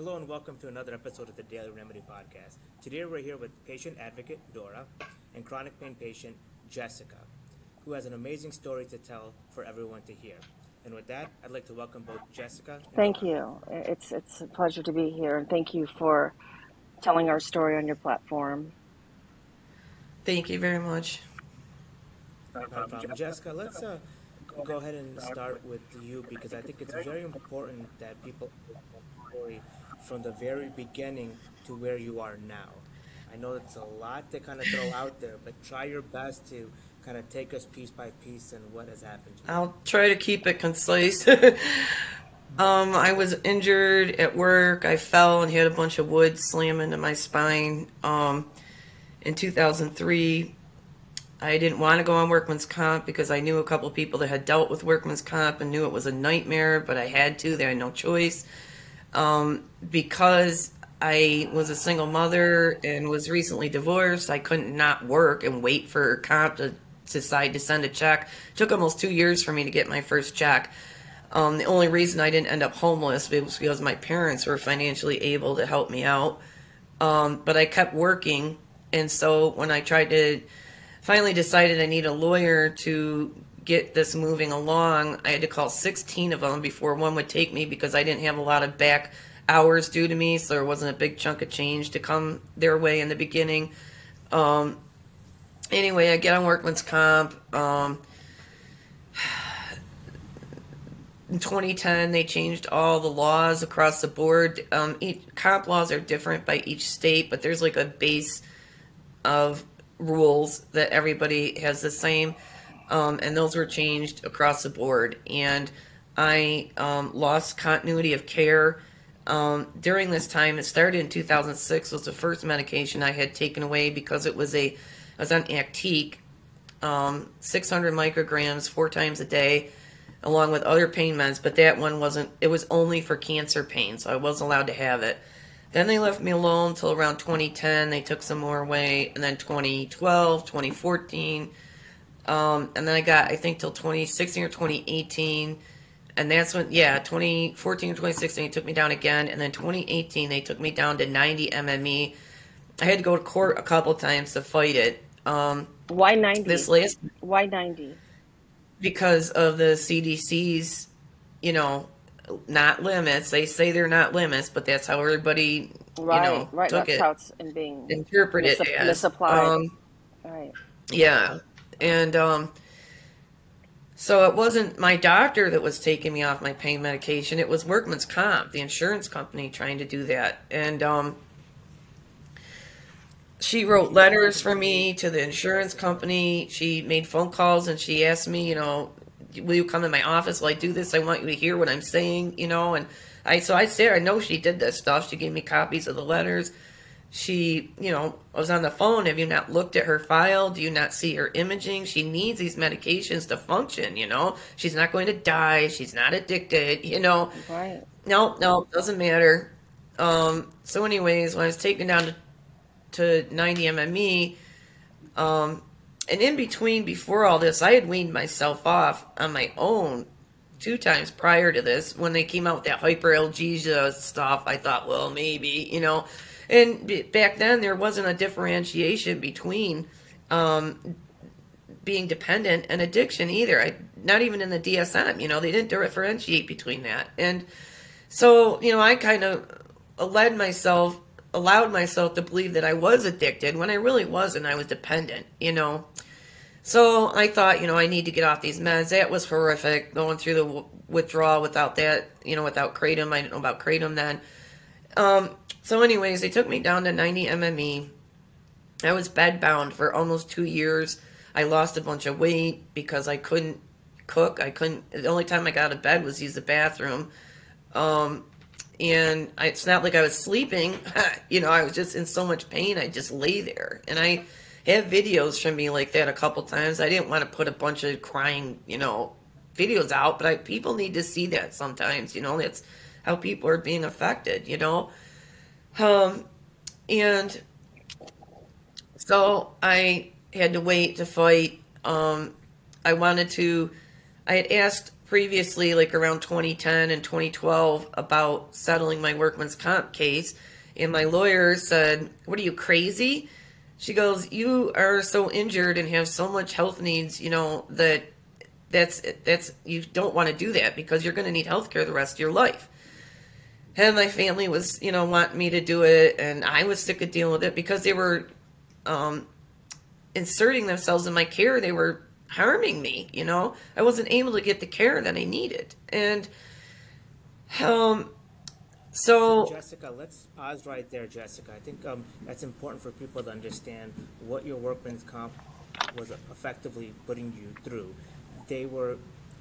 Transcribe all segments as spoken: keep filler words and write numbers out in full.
Hello and welcome to another episode of the Daily Remedy Podcast. Today we're here with patient advocate Dora and chronic pain patient Jessica, who has an amazing story to tell for everyone to hear. And with that, I'd like to welcome both Jessica and Thank Dora. you. It's it's a pleasure to be here, and thank you for telling our story on your platform. Thank you very much. Not a problem. Jessica, let's uh, go ahead and start with you because I think it's very important that people understand the story from the very beginning to where you are now. I know it's a lot to kind of throw out there, but try your best to kind of take us piece by piece and what has happened to you. I'll try to keep it concise. um, I was injured at work. I fell and had a bunch of wood slam into my spine. Um, in two thousand three, I didn't want to go on workman's comp because I knew a couple of people that had dealt with workman's comp and knew it was a nightmare, but I had to. They had no choice. Um, because I was a single mother and was recently divorced, I couldn't not work and wait for comp to decide to send a check. It took almost two years for me to get my first check. Um, the only reason I didn't end up homeless was because my parents were financially able to help me out. Um, but I kept working, and so when I tried to finally decided I need a lawyer to get this moving along, I had to call sixteen of them before one would take me because I didn't have a lot of back hours due to me, so there wasn't a big chunk of change to come their way in the beginning. Um, anyway, I get on workman's comp. Um, in twenty ten, they changed all the laws across the board. Um, each, comp laws are different by each state, but there's like a base of rules that everybody has the same, um, and those were changed across the board. And I um, lost continuity of care um, during this time. It started in two thousand six. Was the first medication I had taken away because it was a I was on Actique, um, six hundred micrograms four times a day, along with other pain meds. But that one wasn't. It was only for cancer pain, so I wasn't allowed to have it. Then they left me alone until around twenty ten. They took some more away. And then twenty twelve, twenty fourteen. Um, and then I got, I think, till twenty sixteen or twenty eighteen. And that's when, yeah, twenty fourteen or twenty sixteen, they took me down again. And then twenty eighteen, they took me down to ninety M M E. I had to go to court a couple times to fight it. Um, Why this ninety? last, Why ninety? because of the C D C's, you know, not limits. They say they're not limits, but that's how everybody, you Right, know, right. took That's it, how it's in being interpret mis it as. misapplied. Um, Right. yeah. And um, so it wasn't my doctor that was taking me off my pain medication. It was workman's comp, the insurance company trying to do that. And um, she wrote letters for me to the insurance company. She made phone calls and she asked me, you know, will you come in my office while I do this? I want you to hear what I'm saying, you know. And I, so I said, I know she did this stuff. She gave me copies of the letters. She, you know, was on the phone. Have you not looked at her file? Do you not see her imaging? She needs these medications to function, you know. She's not going to die. She's not addicted, you know. Right. No, no, doesn't matter. Um, so anyways, when I was taken down to to ninety M M E. Um, and in between, before all this, I had weaned myself off on my own two times prior to this. When they came out with that hyperalgesia stuff, I thought, well, maybe, you know. And b- back then, there wasn't a differentiation between um, being dependent and addiction either. I, not even in the D S M, you know, they didn't differentiate between that. And so, you know, I kind of led myself, allowed myself to believe that I was addicted when I really wasn't. I was dependent, you know. So I thought, you know, I need to get off these meds. That was horrific, going through the w- withdrawal without that, you know, without kratom. I didn't know about kratom then. Um, so, anyways, they took me down to ninety M M E. I was bedbound for almost two years. I lost a bunch of weight because I couldn't cook. I couldn't. The only time I got out of bed was use the bathroom. Um, and I, it's not like I was sleeping. You know, I was just in so much pain. I just lay there. And I have videos from me like that a couple times. I didn't want to put a bunch of crying, you know, videos out, but I, people need to see that sometimes. You know, that's how people are being affected. You know, um, and so I had to wait to fight. Um, I wanted to. I had asked previously, like around twenty ten and twenty twelve, about settling my workman's comp case. And my lawyer said, "What are you, crazy?" She goes, "You are so injured and have so much health needs, you know, that that's, that's, you don't want to do that because you're going to need health care the rest of your life." And my family was, you know, wanting me to do it. And I was sick of dealing with it because they were um, inserting themselves in my care. They were harming me, you know. I wasn't able to get the care that I needed. And um, so Jessica, let's pause right there, Jessica. I think um, that's important for people to understand what your workman's comp was effectively putting you through. They were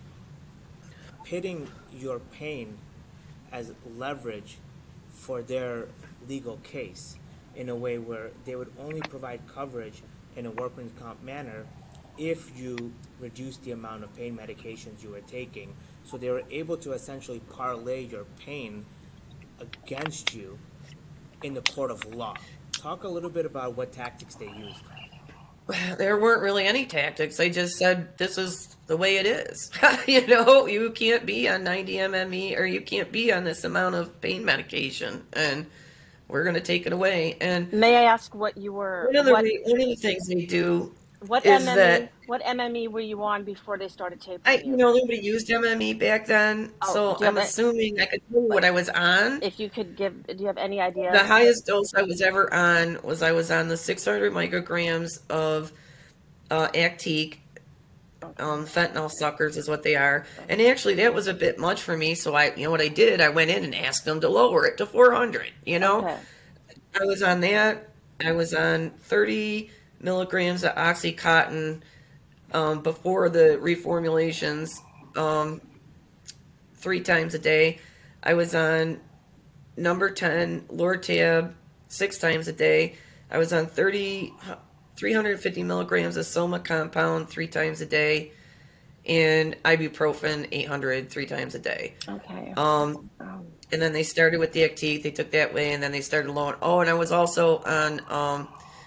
pitting your pain as leverage for their legal case in a way where they would only provide coverage in a workman's comp manner if you reduce the amount of pain medications you were taking. So they were able to essentially parlay your pain against you in the court of law. Talk a little bit about what tactics they used. there weren't really any tactics. I just said, this is the way it is. You know, you can't be on ninety M M E or you can't be on this amount of pain medication, and we're going to take it away. And May I ask what you were, one of the what, re- one of the things they do what is that M M E, what M M E were you on before they started I, tapering you you? know, nobody used M M E back then, Oh, so do you have I'm a, assuming I could tell you what like, I was on. if you could give, do you have any The idea? highest dose I was ever on was I was on the six hundred micrograms of uh, Actique. Okay, Um, fentanyl suckers is what they are. And okay, actually, that was a bit much for me. So I, you know what I did? I went in and asked them to lower it to four hundred. You know, okay, I was on that. I was on thirty milligrams of OxyContin um, before the reformulations, um, three times a day. I was on number ten Lortab six times a day. I was on thirty, three hundred fifty milligrams of Soma compound three times a day, and ibuprofen eight hundred three times a day. okay. Um, Um, and then they started with the Actique. They took that way, and then they started lowering. Oh, and I was also on um,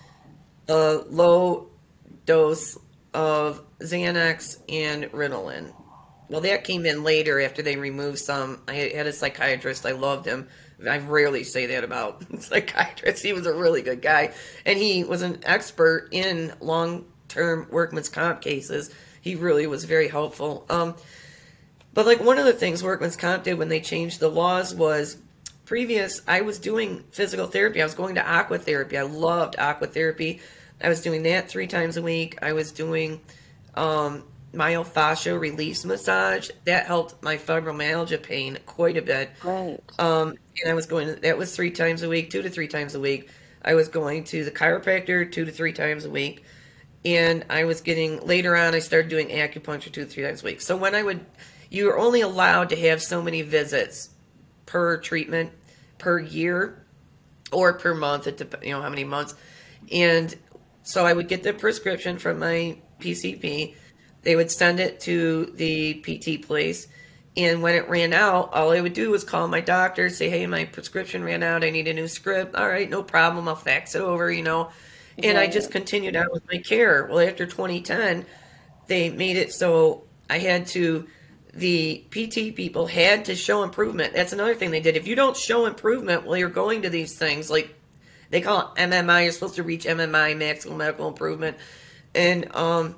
a low dose of Xanax and Ritalin. Well, that came in later after they removed some. I had a psychiatrist. I loved him. I rarely say that about psychiatrists. He was a really good guy. And he was an expert in long term workman's comp cases. He really was very helpful. Um, but, like, one of the things workman's comp did when they changed the laws was previous, I was doing physical therapy. I was going to aqua therapy. I loved aqua therapy. I was doing that three times a week. I was doing um, myofascial release massage. That helped my fibromyalgia pain quite a bit. great. Um, and I was going, that was three times a week, two to three times a week. I was going to the chiropractor two to three times a week. And I was getting, later on, I started doing acupuncture two to three times a week. So when I would, you were only allowed to have so many visits per treatment per year or per month, it dep- you know, how many months. And so I would get the prescription from my P C P. They would send it to the P T place. And when it ran out, all I would do was call my doctor, say, hey, my prescription ran out. I need a new script. All right, no problem. I'll fax it over, you know. And I just Right. continued on with my care. Well, after twenty ten, they made it so I had to, the P T people had to show improvement. That's another thing they did. If you don't show improvement while you're going to these things, like they call it M M I, you're supposed to reach M M I, maximum medical improvement. And um,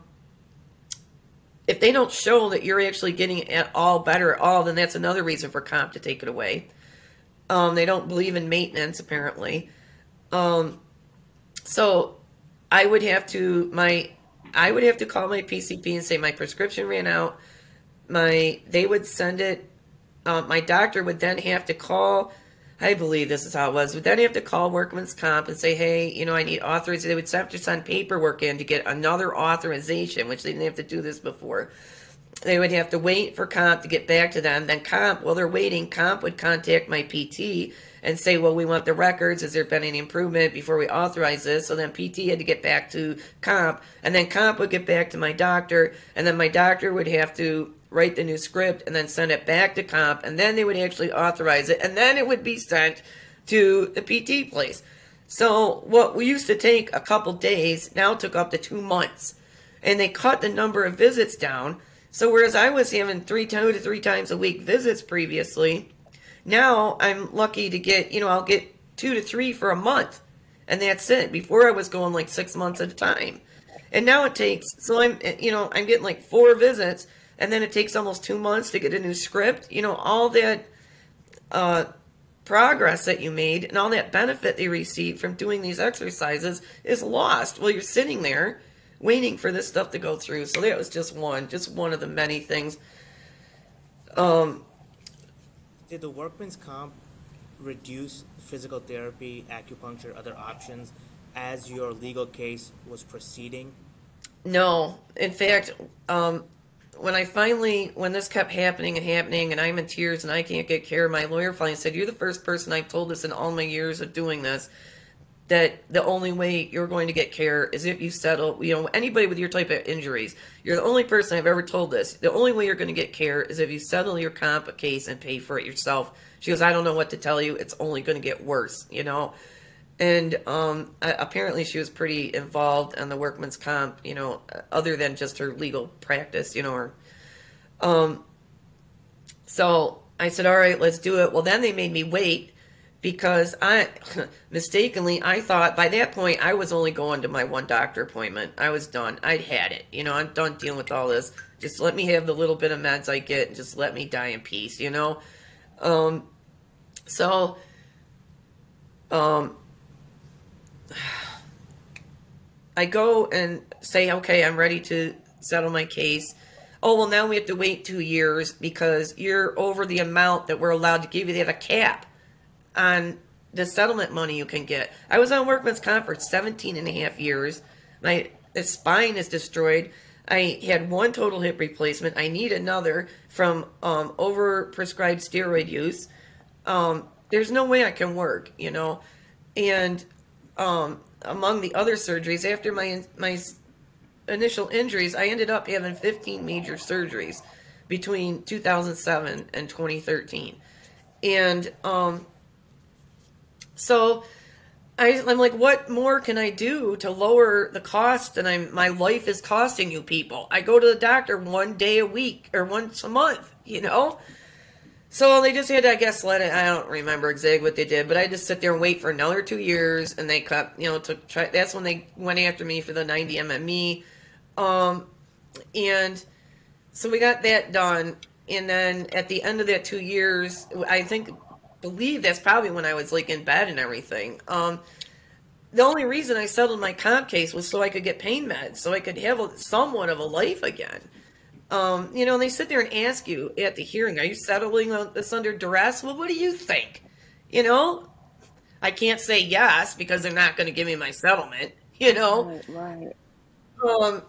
if they don't show that you're actually getting at all better at all, then that's another reason for comp to take it away. Um, they don't believe in maintenance, apparently. Um, so I would have to my I would have to call my P C P and say my prescription ran out. My they would send it. Uh, my doctor would then have to call. I believe this is how it was. Would then have to call Workman's Comp and say, "Hey, you know, I need authorization." They would have to send paperwork in to get another authorization, which they didn't have to do this before. They would have to wait for Comp to get back to them. Then Comp, while they're waiting, Comp would contact my P T and say, well, we want the records. Has there been any improvement before we authorize this? So then P T had to get back to Comp. And then Comp would get back to my doctor. And then my doctor would have to write the new script and then send it back to Comp. And then they would actually authorize it. And then it would be sent to the P T place. So what we used to take a couple days now took up to two months. And they cut the number of visits down. So whereas I was having three, two to three times a week visits previously, now I'm lucky to get, you know, I'll get two to three for a month, and that's it. Before I was going like six months at a time, and now it takes. So I'm, you know, I'm getting like four visits, and then it takes almost two months to get a new script. You know, all that uh, progress that you made and all that benefit they received from doing these exercises is lost while you're sitting there waiting for this stuff to go through. So that was just one, just one of the many things. Um, Did the workman's comp reduce physical therapy, acupuncture, other options as your legal case was proceeding? no, in fact, um, when I finally, when this kept happening and happening, and I'm in tears and I can't get care, my lawyer finally said, "You're the first person I've told this in all my years of doing this, that the only way you're going to get care is if you settle, you know, anybody with your type of injuries, you're the only person I've ever told this. The only way you're going to get care is if you settle your comp case and pay for it yourself." She goes, "I don't know what to tell you. It's only going to get worse, you know?" And um, apparently she was pretty involved on the workman's comp, you know, other than just her legal practice, you know. Or, um, so I said, "All right, let's do it." Well, then they made me wait because I mistakenly I thought by that point I was only going to my one doctor appointment. I was done. I'd had it. You know, I'm done dealing with all this. Just let me have the little bit of meds I get and just let me die in peace, you know? Um, so, um, I go and say, "Okay, I'm ready to settle my case." "Oh, well, now we have to wait two years because you're over the amount that we're allowed to give you." They have a cap on the settlement money you can get. I was on workman's comp for seventeen and a half years. My spine is destroyed. I had one total hip replacement. I need another from um, over prescribed steroid use. Um, there's no way I can work, you know. And um, among the other surgeries, after my my initial injuries, I ended up having fifteen major surgeries between two thousand seven and twenty thirteen. And um, so I, I'm like, what more can I do to lower the cost? And I'm my life is costing you people. I go to the doctor one day a week or once a month, you know? So they just had to, I guess, let it. I don't remember exactly what they did, but I just sit there and wait for another two years, and they cut, you know, took try. That's when they went after me for the ninety M M E, um, and so we got that done. And then at the end of that two years, I think, believe that's probably when I was like in bed and everything. Um, the only reason I settled my comp case was so I could get pain meds, so I could have a, somewhat of a life again. Um, you know, and they sit there and ask you at the hearing, "Are you settling this under duress?" Well, what do you think? You know, I can't say yes because they're not going to give me my settlement, you know? Right, right. Um,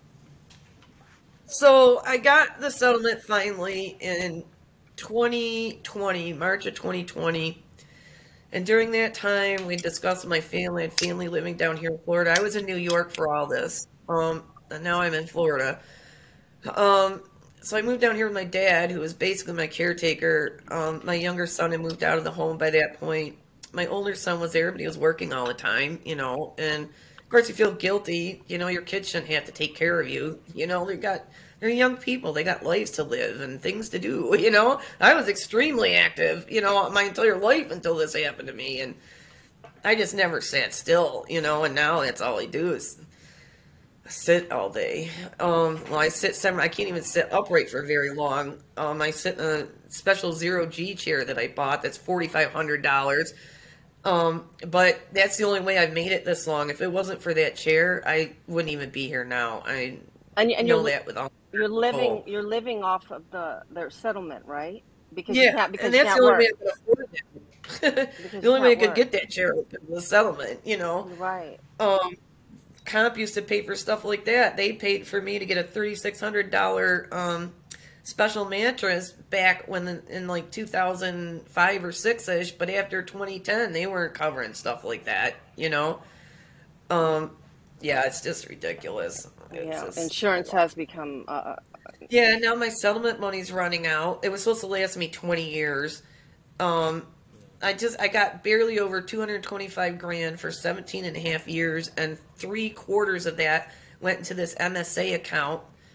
so I got the settlement finally in twenty twenty, March of twenty twenty. And during that time, we discussed with my family and family living down here in Florida. I was in New York for all this. Um, and now I'm in Florida. Um, so I moved down here with my dad, who was basically my caretaker. Um, my younger son had moved out of the home by that point. My older son was there, but he was working all the time, you know. And of course, you feel guilty. You know, your kids shouldn't have to take care of you. You know, they got they're young people. They got lives to live and things to do. You know, I was extremely active. You know, my entire life until this happened to me, and I just never sat still. You know, and now that's all I do is sit all day. Um, well, I sit seven. I can't even sit upright for very long. Um, I sit in a special zero G chair that I bought. That's forty five hundred dollars. Um, but that's the only way I've made it this long. If it wasn't for that chair, I wouldn't even be here now. I And and know you're that with all you're living soul. you're living off of the their settlement, right? Because you Yeah, can't and because you that's the can't only way work. I could afford it. Because The you only way I can't could work. get that chair was the settlement. You know. Right. Um, Comp used to pay for stuff like that. They paid for me to get a thirty six hundred dollar um special mattress back when the, in like two thousand five or six ish. But after twenty ten, they weren't covering stuff like that. You know. Um, yeah, it's just ridiculous. It's Yeah. just Insurance has become uh yeah. Now my settlement money's running out. It was supposed to last me twenty years. Um, I just I got barely over two hundred twenty-five grand for seventeen and a half years, and three quarters of that went into this M S A account.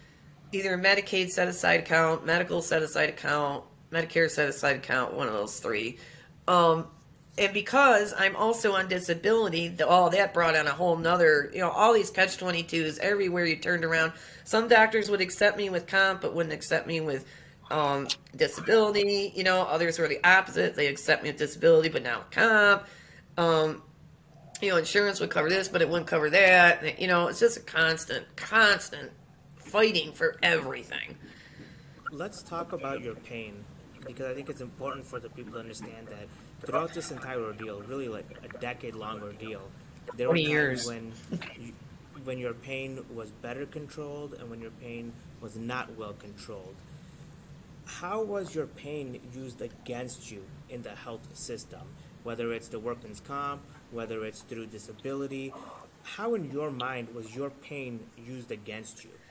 either Medicaid set aside account, medical set aside account, Medicare set aside account, one of those three. Um, and because I'm also on disability, the, all that brought on a whole nother, you know, all these catch twenty-twos everywhere you turned around. Some doctors would accept me with comp, but wouldn't accept me with um, disability. You know, others were the opposite. They accept me with disability, but not with comp. Um, you know, insurance would cover this, but it wouldn't cover that. You know, it's just a constant, constant fighting for everything. Let's talk about your pain because I think it's important for the people to understand that throughout this entire ordeal, really like a decade long ordeal, there were twenty times years. when you, when your pain was better controlled and when your pain was not well controlled. How was your pain used against you in the health system? Whether it's the workman's comp, whether it's through disability, how in your mind was your pain used against you?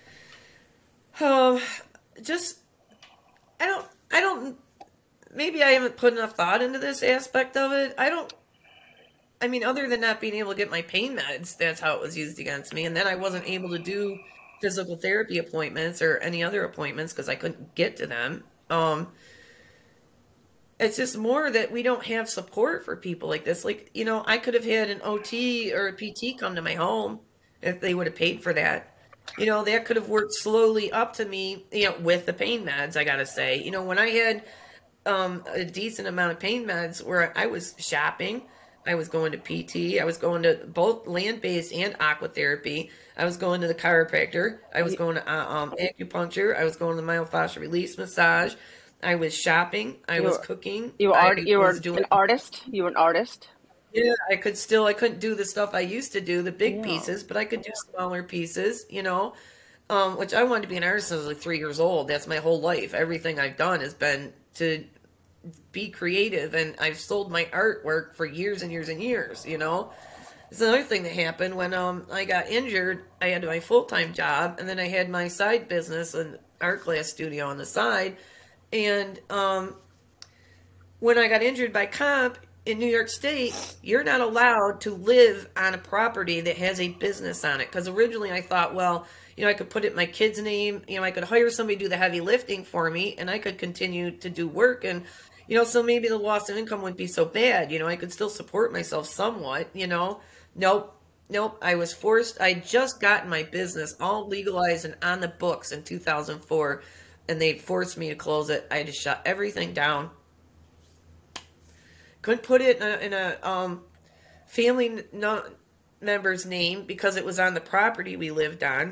Um, just I don't, I don't. Maybe I haven't put enough thought into this aspect of it. I don't. I mean, other than not being able to get my pain meds, that's how it was used against me. And then I wasn't able to do physical therapy appointments or any other appointments because I couldn't get to them. Um, it's just more that we don't have support for people like this. Like, you know, I could have had an O T or a P T come to my home if they would have paid for that. You know, that could have worked slowly up to me, you know, with the pain meds, I gotta say. You know, when I had um, a decent amount of pain meds where I was shopping, I was going to P T, I was going to both land based and aqua therapy, I was going to the chiropractor, I was You, going to uh, um, acupuncture, I was going to myofascial release massage, I was shopping, I you was were cooking, you were I art, you was were doing, an artist. You were an artist. yeah, I could still, I couldn't do the stuff I used to do, the big Yeah. pieces, but I could do smaller pieces, you know, um, which I wanted to be an artist since I was like three years old. That's my whole life. Everything I've done has been to be creative, and I've sold my artwork for years and years and years, you know. It's another thing that happened when um I got injured. I had my full-time job and then I had my side business, an art class studio on the side. And um when I got injured by comp in New York State, you're not allowed to live on a property that has a business on it. Because originally I thought, well, you know, I could put it in my kid's name. You know, I could hire somebody to do the heavy lifting for me, and I could continue to do work. And, you know, so maybe the loss of income wouldn't be so bad. You know, I could still support myself somewhat, you know. Nope. Nope. I was forced. I just gotten my business all legalized and on the books in two thousand four, and they forced me to close it. I had to shut everything down. Couldn't put it in a, in a um, family no, member's name because it was on the property we lived on.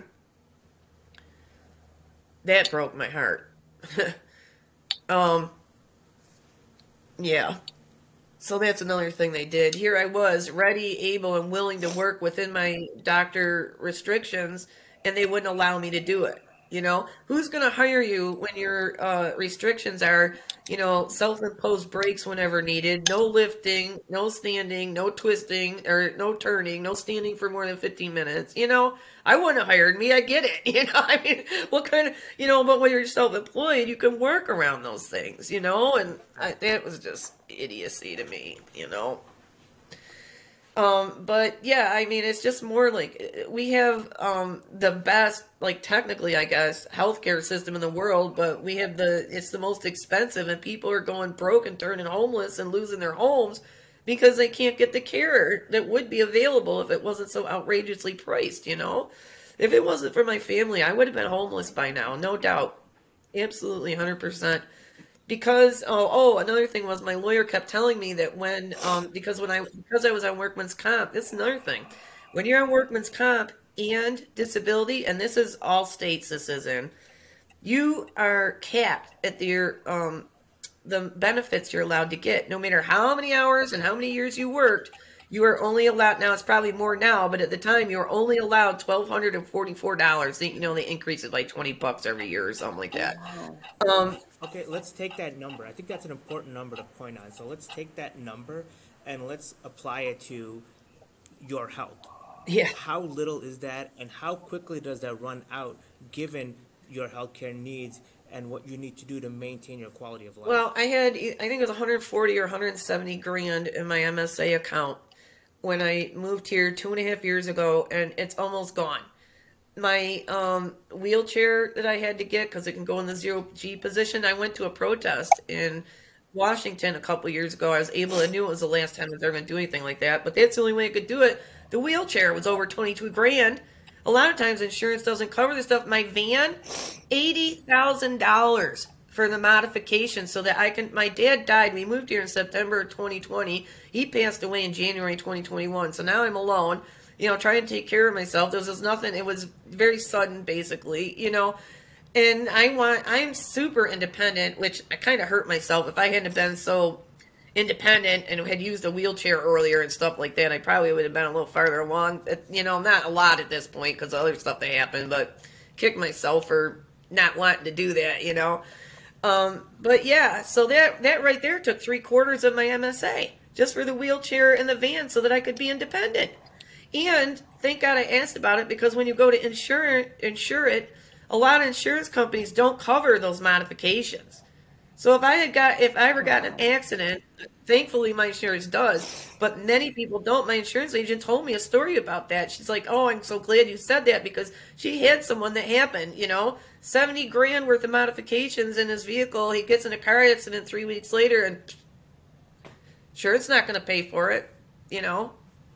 That broke my heart. um, yeah. So that's another thing they did. Here I was, ready, able, and willing to work within my doctor restrictions, and they wouldn't allow me to do it. You know, who's going to hire you when your uh, restrictions are, you know, self-imposed breaks whenever needed, no lifting, no standing, no twisting, or no turning, no standing for more than fifteen minutes? You know, I wouldn't have hired me. I get it. You know, I mean, what kind of, you know, but when you're self-employed, you can work around those things, you know, and I, that was just idiocy to me, you know. Um, but yeah, I mean, it's just more like we have um, the best, like technically, I guess, healthcare system in the world, but we have the it's the most expensive, and people are going broke and turning homeless and losing their homes because they can't get the care that would be available if it wasn't so outrageously priced, you know. If it wasn't for my family, I would have been homeless by now, no doubt. Absolutely, one hundred percent. Because oh oh another thing was my lawyer kept telling me that when um because when I because I was on workman's comp, this is another thing. When you're on workman's comp and disability, and this is all states this is in, you are capped at your um the benefits you're allowed to get. No matter how many hours and how many years you worked, you are only allowed, now it's probably more now, but at the time you were only allowed twelve hundred and forty four dollars. They, you know, they increase it by twenty bucks every year or something like that. Wow. Um Okay, let's take that number. I think that's an important number to point on. So let's take that number and let's apply it to your health. yeah. How little is that, and how quickly does that run out given your healthcare needs and what you need to do to maintain your quality of life? Well, I had, I think it was one hundred forty or one hundred seventy grand in my M S A account when I moved here two and a half years ago, and it's almost gone. my um, wheelchair that I had to get because it can go in the zero G position. I went to a protest in Washington a couple years ago. I was able, I knew it was the last time I was ever going to do anything like that, but that's the only way I could do it. The wheelchair was over twenty-two grand. A lot of times insurance doesn't cover this stuff. My van, eighty thousand dollars for the modification so that I can. My dad died. We moved here in September of twenty twenty. He passed away in January twenty twenty-one. So now I'm alone, you know, trying to take care of myself. There was just nothing. It was very sudden, basically, you know. And I want, I'm super independent, which I kind of hurt myself. If I hadn't been so independent and had used a wheelchair earlier and stuff like that, I probably would have been a little farther along. You know, not a lot at this point because other stuff that happened, but kick myself for not wanting to do that, you know. Um, but yeah, so that that right there took three quarters of my M S A just for the wheelchair and the van so that I could be independent. And thank God I asked about it because when you go to insure insure it, a lot of insurance companies don't cover those modifications. So if I had got if I ever got in an accident, thankfully my insurance does, but many people don't. My insurance agent told me a story about that. She's like, "Oh, I'm so glad you said that because she had someone that happened, you know, seventy grand worth of modifications in his vehicle. He gets in a car accident three weeks later and insurance not going to pay for it, you know.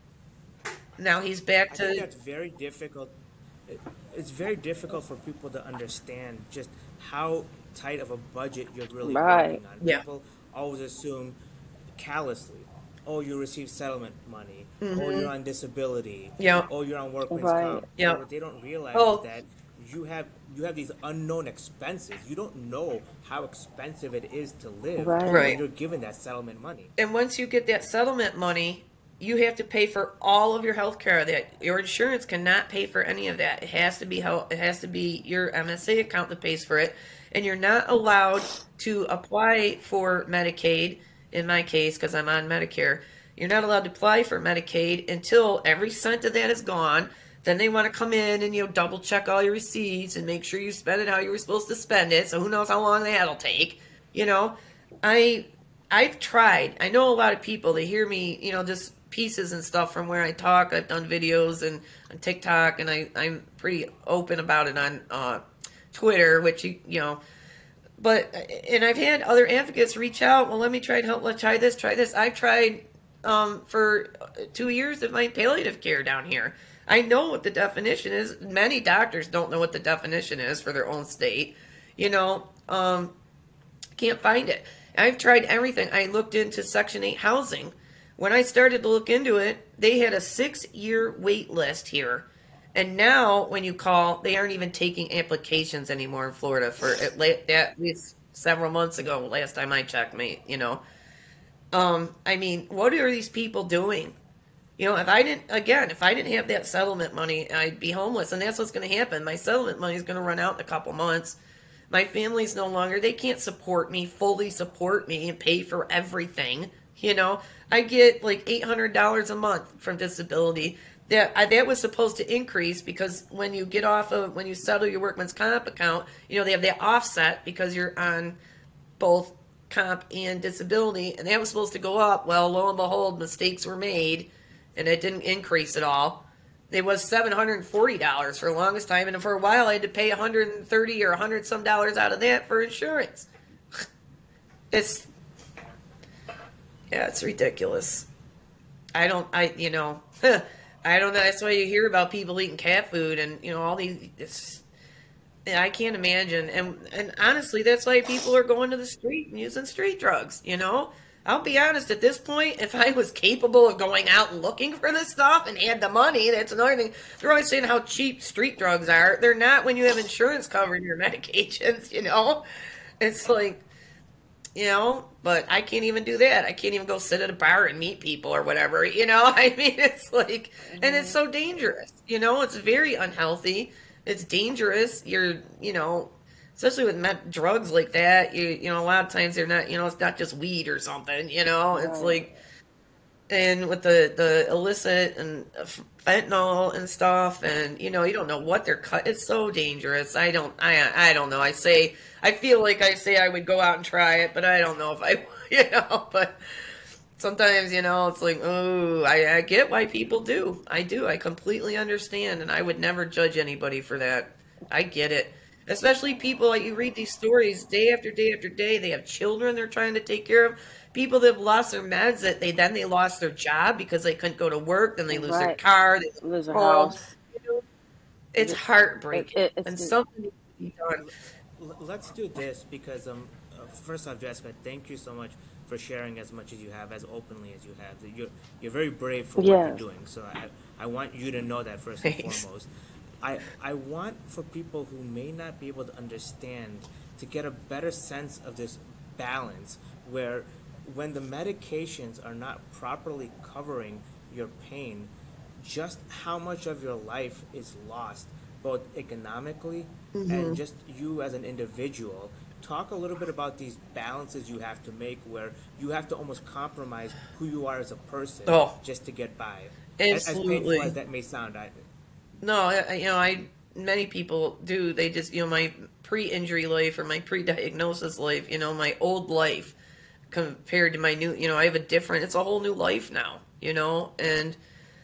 Now he's back I think to that's very difficult. It, it's very difficult for people to understand just how tight of a budget you're really Right. working on. yeah. People always assume callously, oh, you receive settlement money, oh, you're Mhm. on disability, Yeah. oh, you're on workman's Right. comp. But Yeah. what they don't realize is Oh, that you have you have these unknown expenses. You don't know how expensive it is to live when Right. right. you're given that settlement money. And once you get that settlement money, you have to pay for all of your health care. That your insurance cannot pay for any of that. It has to be how it has to be your M S A account that pays for it. And you're not allowed to apply for Medicaid, in my case, because I'm on Medicare. You're not allowed to apply for Medicaid until every cent of that is gone. Then they want to come in and you know double check all your receipts and make sure you spend it how you were supposed to spend it. So who knows how long that'll take? You know, I I've tried. I know a lot of people. They hear me, you know, just pieces and stuff from where I talk. I've done videos and on TikTok, and I I'm pretty open about it on uh, Twitter, which you you know. But and I've had other advocates reach out. Well, let me try to help. Let's try this. Try this. I've tried um, for two years of my palliative care down here. I know what the definition is. Many doctors don't know what the definition is for their own state. You know, um, can't find it. I've tried everything. I looked into Section eight housing. When I started to look into it, they had a six year wait list here. And now, when you call, they aren't even taking applications anymore in Florida for at at least several months ago, last time I checked, me, you know. Um, I mean, what are these people doing? You know, if I didn't, again, if I didn't have that settlement money, I'd be homeless. And that's what's going to happen. My settlement money is going to run out in a couple months. My family's no longer, they can't support me, fully support me, and pay for everything. You know, I get like eight hundred dollars a month from disability. That, I, that was supposed to increase because when you get off of, when you settle your workman's comp account, you know, they have that offset because you're on both comp and disability, and that was supposed to go up. Well, lo and behold, mistakes were made, and it didn't increase at all. It was seven hundred forty dollars for the longest time, and for a while I had to pay one hundred thirty or one hundred some dollars out of that for insurance. It's yeah, it's ridiculous. I don't, I you know, I don't know. That's why you hear about people eating cat food and you know all these. It's, I can't imagine, and and honestly, that's why people are going to the street and using street drugs. You know, I'll be honest. At this point, if I was capable of going out and looking for this stuff and had the money, that's another thing. They're always saying how cheap street drugs are. They're not when you have insurance covering your medications. You know, it's like you know, but I can't even do that. I can't even go sit at a bar and meet people or whatever. You know, I mean, it's like, and it's Hmm. so dangerous. You know, it's very unhealthy. It's dangerous. You're, you know, especially with met drugs like that. You, you know, a lot of times they're not. You know, it's not just weed or something. You know, it's Right. like and with the the illicit and fentanyl and stuff and you know you don't know what they're cut it's so dangerous i don't i i don't know I say I feel like I say I would go out and try it but I don't know if I you know but sometimes, you know, it's like, oh, I, I get why people do. I do. I completely understand, and I would never judge anybody for that. I get it. Especially people like you read these stories day after day after day. They have children they're trying to take care of. People that have lost their meds that they then they lost their job because they couldn't go to work. Then they lose their Right. car. They lose Lose a their home. house. You know, it's It, heartbreaking, it, it's and something needs to be done. L- l- let's do this because um, uh, first off, Jessica, thank you so much for sharing as much as you have, as openly as you have. You're you're very brave for what you're yes. doing. So I I want you to know that first and Thanks. foremost. I I want for people who may not be able to understand to get a better sense of this balance where when the medications are not properly covering your pain, just how much of your life is lost, both economically and Hmm. just you as an individual. Talk a little bit about these balances you have to make where you have to almost compromise who you are as a person Oh, just to get by. A- As painful as absolutely. that may sound, I, No, I, you know, I many people do. They just, you know, my pre-injury life or my pre-diagnosis life, you know, my old life compared to my new, you know, I have a different. It's a whole new life now, you know, and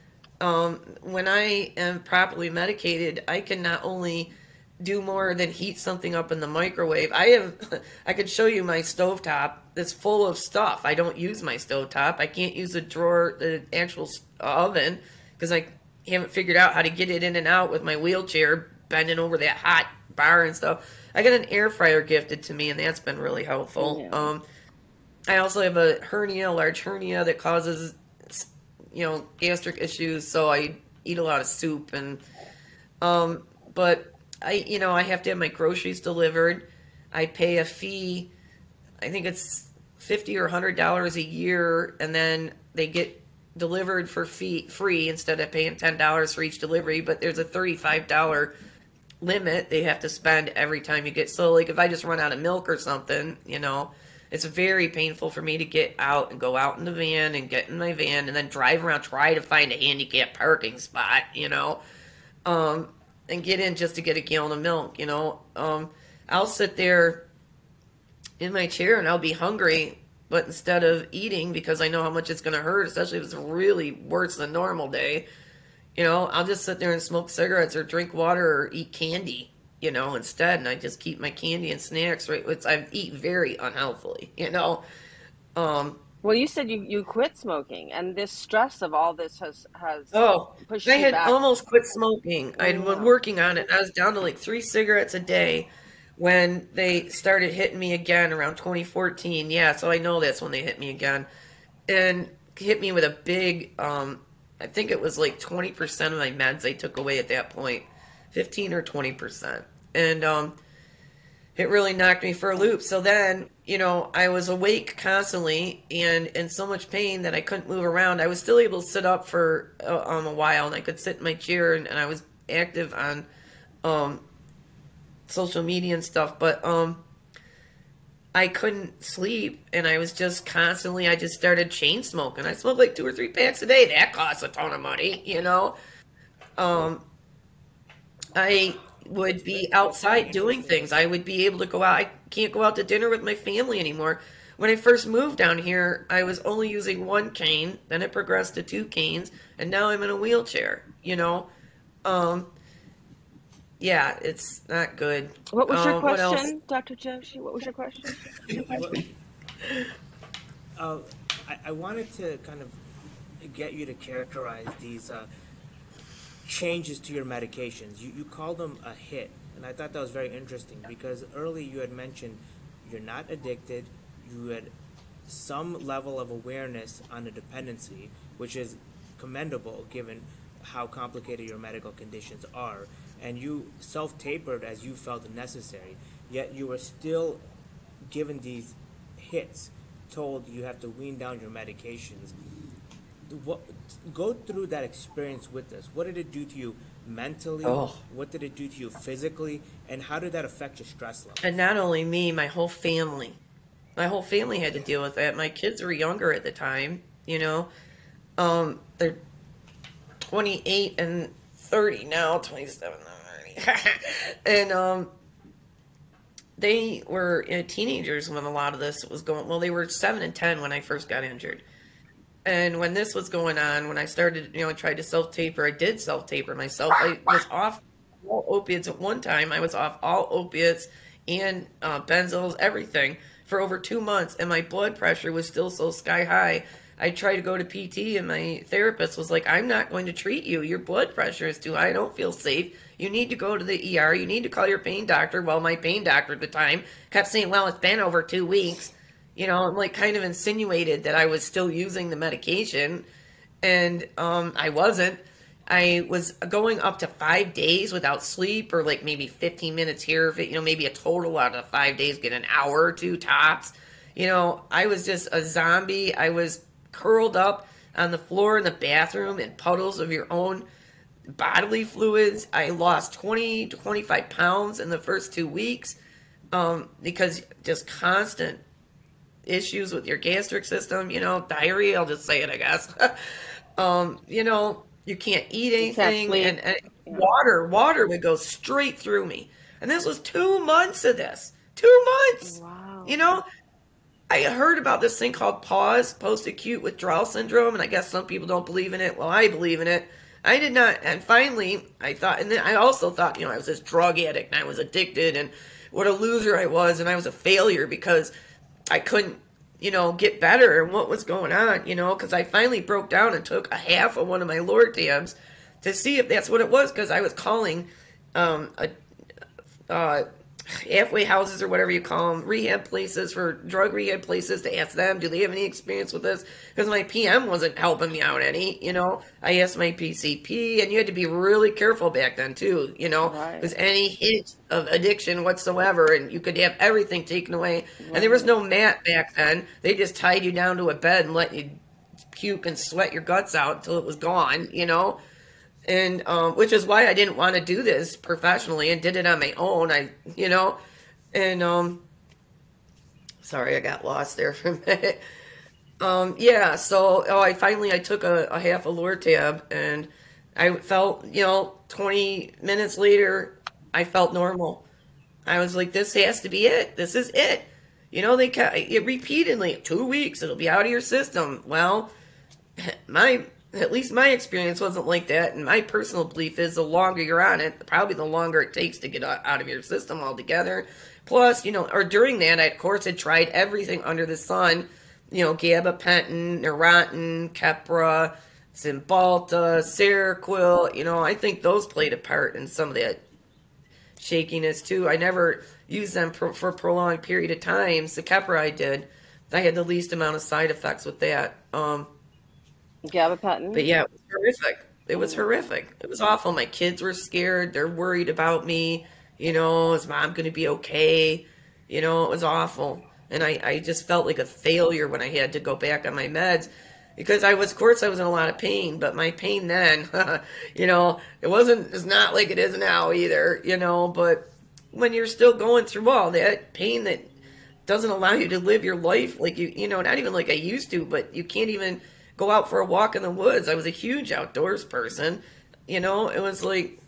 um, when I am properly medicated, I can not only do more than heat something up in the microwave. I have, I could show you my stovetop that's full of stuff. I don't use my stovetop. I can't use the drawer, the actual oven, because I haven't figured out how to get it in and out with my wheelchair bending over that hot bar and stuff. I got an air fryer gifted to me, and that's been really helpful. Yeah. Um, I also have a hernia, a large hernia that causes, you know, gastric issues. So I eat a lot of soup and, um, but I, you know, I have to have my groceries delivered. I pay a fee. I think it's fifty or a hundred dollars a year, and then they get delivered for fee free instead of paying ten dollars for each delivery. But there's a thirty-five dollar limit they have to spend every time you get. So like if I just run out of milk or something, you know, it's very painful for me to get out and go out in the van and get in my van and then drive around, try to find a handicapped parking spot, you know, um, and get in just to get a gallon of milk, you know. Um, I'll sit there in my chair and I'll be hungry, but instead of eating because I know how much it's going to hurt, especially if it's really worse than a normal day, you know, I'll just sit there and smoke cigarettes or drink water or eat candy, you know, instead. And I just keep my candy and snacks right. Which I eat very unhealthily, you know. Um, Well, you said you, you quit smoking, and this stress of all this has has oh, I pushed you had back. almost quit smoking. I'd been Yeah. working on it. I was down to like three cigarettes a day when they started hitting me again around twenty fourteen. Yeah, so I know that's when they hit me again. And hit me with a big, um, I think it was like twenty percent of my meds they took away at that point, fifteen or twenty percent. And um, it really knocked me for a loop. So then, you know, I was awake constantly and in so much pain that I couldn't move around. I was still able to sit up for uh, um, a while and I could sit in my chair and, and I was active on um, social media and stuff. But um, I couldn't sleep and I was just constantly I just started chain smoking. I smoked like two or three packs a day. That costs a ton of money, you know. Um I would it's be very it's very outside doing interesting. things. I would be able to go out. I can't go out to dinner with my family anymore. When I first moved down here, I was only using one cane, then it progressed to two canes, and now I'm in a wheelchair, you know. Um yeah, it's not good. What was your Um what else? question, doctor Joshi? What was your question? Well, uh, I, I wanted to kind of get you to characterize these uh, changes to your medications. You, you called them a hit, and I thought that was very interesting because early you had mentioned you're not addicted, you had some level of awareness on the dependency, which is commendable given how complicated your medical conditions are, and you self tapered as you felt necessary, yet you were still given these hits, told you have to wean down your medications. What, go through that experience with us. What did it do to you mentally? Oh. What did it do to you physically? And how did that affect your stress And levels? not only me, my whole family. My whole family had to deal with that. My kids were younger at the time, you know. Um, they're twenty-eight and thirty now, twenty-seven, thirty. And um, they were uh, teenagers when a lot of this was going. Well, they were seven and ten when I first got injured. And when this was going on, when I started, you know, I tried to self taper, I did self taper myself. I was off all opiates at one time. I was off all opiates and uh, benzos, everything for over two months, and my blood pressure was still so sky high. I tried to go to P T, and my therapist was like, "I'm not going to treat you. Your blood pressure is too high. I don't feel safe. You need to go to the E R. You need to call your pain doctor." Well, my pain doctor at the time kept saying, "Well, it's been over two weeks." You know, like kind of insinuated that I was still using the medication, and um, I wasn't. I was going up to five days without sleep, or like maybe fifteen minutes here, you know, maybe a total out of five days, get an hour or two tops. You know, I was just a zombie. I was curled up on the floor in the bathroom in puddles of your own bodily fluids. I lost twenty to twenty-five pounds in the first two weeks um, because just constant issues with your gastric system, you know, diarrhea, I'll just say it, I guess. um, you know, you can't eat You can't anything, sleep. and, and Yeah. water, water would go straight through me. And this was two months of this. Two months. You Wow. know, I heard about this thing called PAWS, post-acute withdrawal syndrome, and I guess some people don't believe in it. Well, I believe in it. I did not, and finally, I thought, and then I also thought, you know, I was this drug addict, and I was addicted, and what a loser I was, and I was a failure because I couldn't, you know, get better and what was going on, you know, because I finally broke down and took a half of one of my Lortabs to see if that's what it was, because I was calling um, a, uh, halfway houses or whatever you call them, rehab places for drug rehab places to ask them, do they have any experience with this? Because my P M wasn't helping me out any, you know. I asked my P C P, and you had to be really careful back then too, you know, Right. because any hint of addiction whatsoever, and you could have everything taken away. And there was Right. no mat back then. They just tied you down to a bed and let you puke and sweat your guts out until it was gone, you know and um, which is why I didn't want to do this professionally and did it on my own. I, you know, and um, sorry, I got lost there for a minute. Um, yeah, so oh, I finally I took a, a half a Lortab, and I felt, you know, twenty minutes later, I felt normal. I was like, this has to be it. This is it. You know, they ca- it repeatedly two weeks. It'll be out of your system. Well, my at least my experience wasn't like that, and my personal belief is the longer you're on it, probably the longer it takes to get out of your system altogether. Plus, you know, or during that, I of course had tried everything under the sun, you know, gabapentin, Neurontin, Keppra, Cymbalta, Seroquel. You know, I think those played a part in some of that shakiness too. I never used them for, for a prolonged period of time. The Keppra I did. I had the least amount of side effects with that. Um, Gabapentin. but yeah, it was horrific. It Oh was my God. horrific. It was awful. My kids were scared. They're worried about me. You know, is mom going to be okay? You know, it was awful. And I, I just felt like a failure when I had to go back on my meds because I was, of course, I was in a lot of pain, but my pain then, you know, it wasn't, it's not like it is now either, you know, but when you're still going through all that pain that doesn't allow you to live your life like you you know not even like I used to, but you can't even go out for a walk in the woods. I was a huge outdoors person. You know, it was like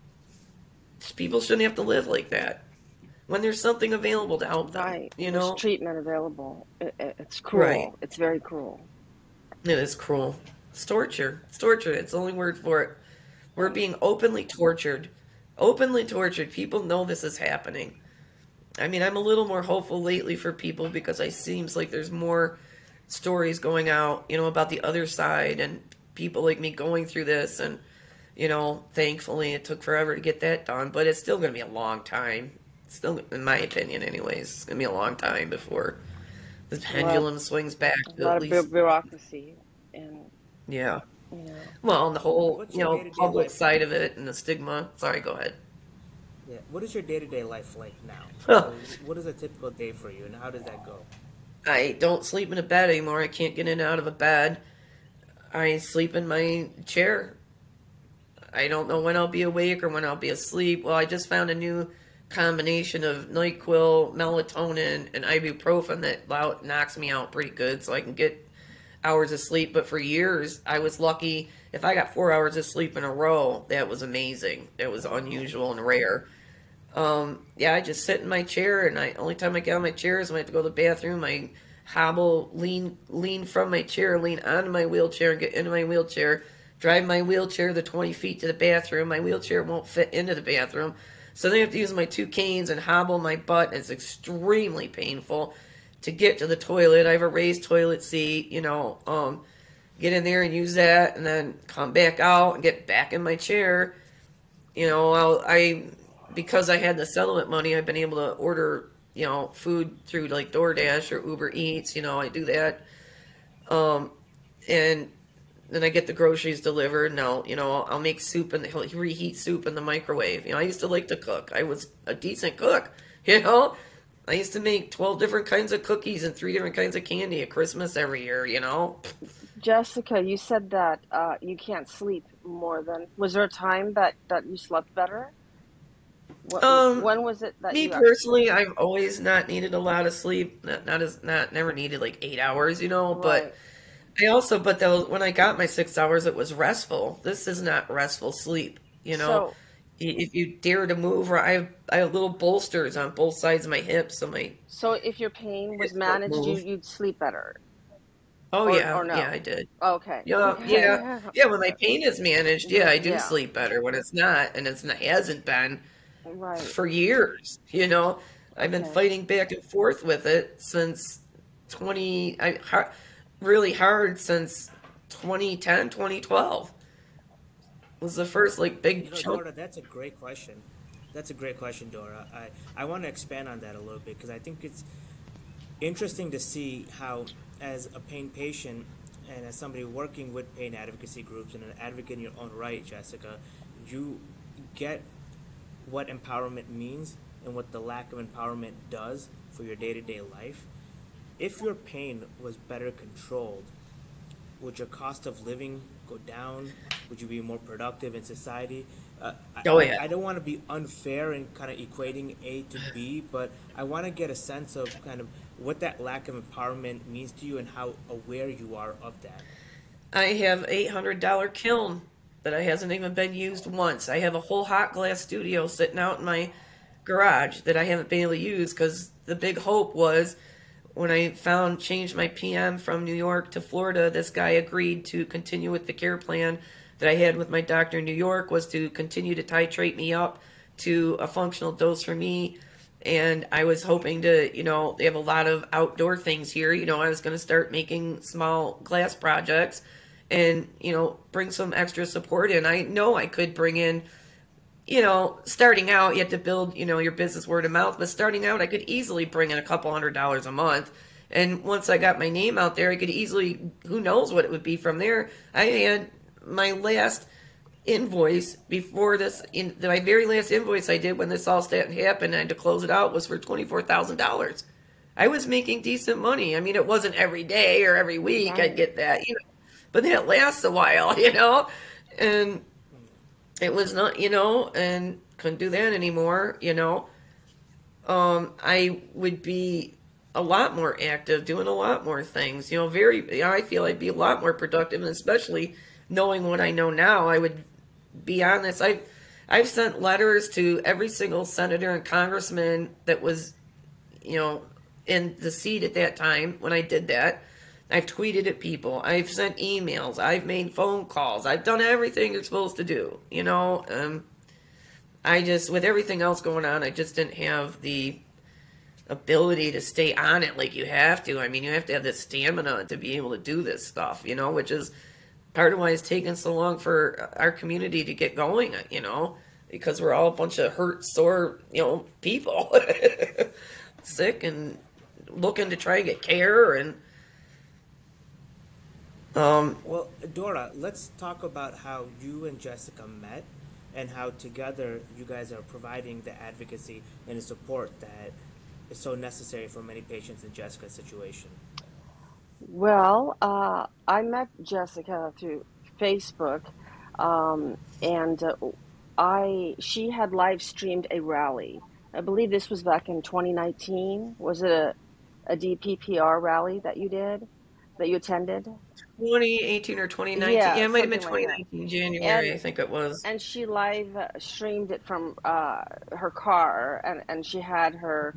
people shouldn't have to live like that when there's something available to help them, Right. you There's know? treatment available. It, it, it's Right. cruel. It's very cruel. It is cruel. It's torture. It's torture. It's the only word for it. We're Right. being openly tortured. Openly tortured. People know this is happening. I mean, I'm a little more hopeful lately for people because it seems like there's more stories going out, you know, about the other side and people like me going through this. And, you know, thankfully it took forever to get that done, but it's still going to be a long time. Still, in my opinion, anyways, it's going to be a long time before the A lot of pendulum swings back a to at lot of bu- least, bureaucracy, and yeah. you know, Well, and the whole, What's you your know, day-to-day public life like? side of it and the stigma. Sorry, go ahead. Yeah. What is your day-to-day life like now? Huh. So, what is a typical day for you, and how does that go? I don't sleep in a bed anymore. I can't get in and out of a bed. I sleep in my chair. I don't know when I'll be awake or when I'll be asleep. Well, I just found a new combination of NyQuil, melatonin, and ibuprofen that lou- knocks me out pretty good so I can get hours of sleep. But for years, I was lucky. If I got four hours of sleep in a row, that was amazing. It was unusual and rare. Um, yeah, I just sit in my chair, and I only time I get out of my chair is when I have to go to the bathroom. I hobble, lean, lean from my chair, lean onto my wheelchair, get into my wheelchair, drive my wheelchair the twenty feet to the bathroom. My wheelchair won't fit into the bathroom. So then I have to use my two canes and hobble my butt. It's extremely painful to get to the toilet. I have a raised toilet seat, you know, um, get in there and use that and then come back out and get back in my chair. You know, I'll, I, because I had the settlement money, I've been able to order, you know, food through like DoorDash or Uber Eats. You know, I do that. Um, and then I get the groceries delivered and I'll, you know, I'll make soup and he'll reheat soup in the microwave. You know, I used to like to cook. I was a decent cook, you know. I used to make twelve different kinds of cookies and three different kinds of candy at Christmas every year, you know. Jessica, you said that uh, you can't sleep more than. Was there a time that that you slept better? What Um, when was it that Me you actually? personally, I've always not needed a lot of sleep. Not, not as not never needed like eight hours, you know. But Right. I also, but though when I got my six hours, it was restful. This is not restful sleep, you know. So I- If you dare to move, or I have I have little bolsters on both sides of my hips, so my so if your pain was hips don't managed, you move. you'd sleep better, Oh or yeah, or yeah, no? I did. Okay. Yeah, yeah, Okay. yeah. When my pain is managed, yeah, Yeah. I do Yeah. sleep better. When it's not, and it's not, hasn't been Right. for years, you know, I've been Okay. fighting back and forth with it since twenty. I har really hard since twenty ten, twenty twelve was the Well, first like big you know, chunk. Dora, that's a great question. That's a great question, Dora. I, I want to expand on that a little bit because I think it's interesting to see how, as a pain patient and as somebody working with pain advocacy groups and an advocate in your own right, Jessica, you get what empowerment means and what the lack of empowerment does for your day to day life. If your pain was better controlled, would your cost of living go down? Would you be more productive in society? Uh, I, Oh I, yeah. I don't want to be unfair in kind of equating A to B, but I want to get a sense of kind of what that lack of empowerment means to you and how aware you are of that. I have eight hundred dollar kiln that I hasn't even been used once. I have a whole hot glass studio sitting out in my garage that I haven't been able to use because the big hope was when I found changed my P M from New York to Florida, this guy agreed to continue with the care plan that I had with my doctor in New York was to continue to titrate me up to a functional dose for me. And I was hoping to, you know, they have a lot of outdoor things here. You know, I was going to start making small glass projects and, you know, bring some extra support in. I know I could bring in, you know, starting out, you have to build, you know, your business word of mouth, but starting out, I could easily bring in a couple hundred dollars a month. And once I got my name out there, I could easily, who knows what it would be from there. I had my last invoice before this, in my very last invoice I did when this all started happened, I had to close it out, was for twenty-four thousand dollars. I was making decent money. I mean, it wasn't every day or every week I'd Right. get that, you know, but that lasts a while, you know? And it was not, you know, and couldn't do that anymore, you know. Um, I would be a lot more active, doing a lot more things, you know, very, I feel I'd be a lot more productive, and especially knowing what I know now, I would be honest. I've, I've sent letters to every single senator and congressman that was, you know, in the seat at that time when I did that. I've tweeted at people. I've sent emails. I've made phone calls. I've done everything you're supposed to do, you know. Um, I just, with everything else going on, I just didn't have the ability to stay on it like you have to. I mean, you have to have the stamina to be able to do this stuff, you know, which is part of why it's taken so long for our community to get going, you know, because we're all a bunch of hurt, sore, you know, people, sick and looking to try and get care. And, um, Well, Dora, let's talk about how you and Jessica met and how together you guys are providing the advocacy and the support that is so necessary for many patients in Jessica's situation. Well, uh, I met Jessica through Facebook, um, and uh, I she had live streamed a rally. I believe this was back in twenty nineteen. Was it a, a D P P R rally that you did, that you attended? twenty eighteen or twenty nineteen. Yeah, Yeah, it might have been something like that. twenty nineteen, January, And I think it was. and she live uh, streamed it from uh, her car, and and she had her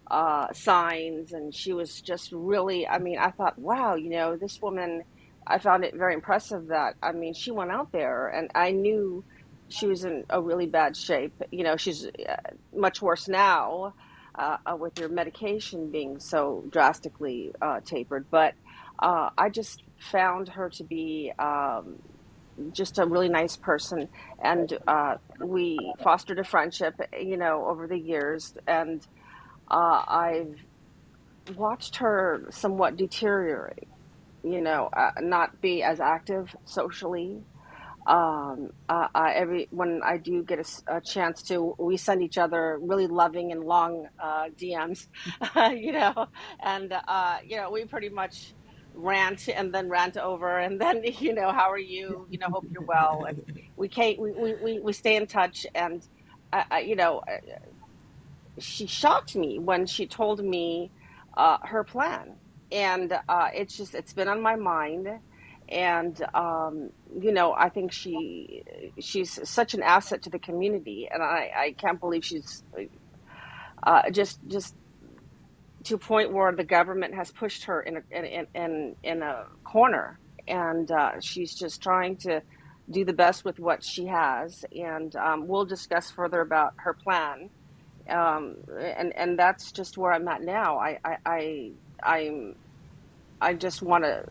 uh, signs, and she was just really, I mean, I thought, wow, you know, this woman, I found it very impressive that, I mean, she went out there, and I knew she was in a really bad shape. You know, she's uh, much worse now uh, uh, with your medication being so drastically uh, tapered. But uh, I just found her to be um, just a really nice person, and uh, we fostered a friendship, you know, over the years, and uh, I've watched her somewhat deteriorate, you know, uh, not be as active socially. Um, uh, I, every when I do get a, s- a chance to, we send each other really loving and long uh, D Ms, you know, and uh, you know, we pretty much rant and then rant over, and then you know, how are you? You know, hope you're well, and we can't, we we we, we stay in touch, and uh, uh, you know, she shocked me when she told me uh, her plan, and uh, it's just it's been on my mind, and um, you know I think she she's such an asset to the community, and I, I can't believe she's uh, just just to a point where the government has pushed her in a in in, in a corner, and uh, she's just trying to do the best with what she has, and um, we'll discuss further about her plan, um and and that's just where I'm at now. i i, I i'm I just want to,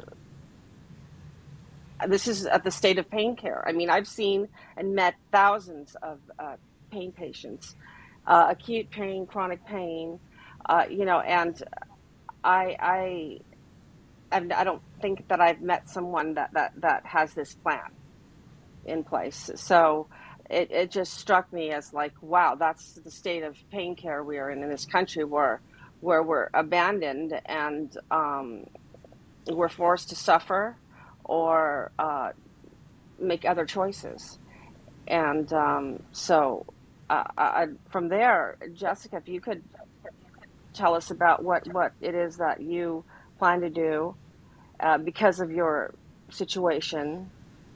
this is at the state of pain care. I mean, I've seen and met thousands of uh, pain patients, uh, acute pain, chronic pain, uh, you know, and i i I've, I don't think that I've met someone that that that has this plan in place. So it, it just struck me as like, wow, that's the state of pain care we are in in this country, where where we're abandoned, and um, we're forced to suffer or uh, make other choices. And um, so uh, I, from there, Jessica, if you could tell us about what, what it is that you plan to do uh, because of your situation.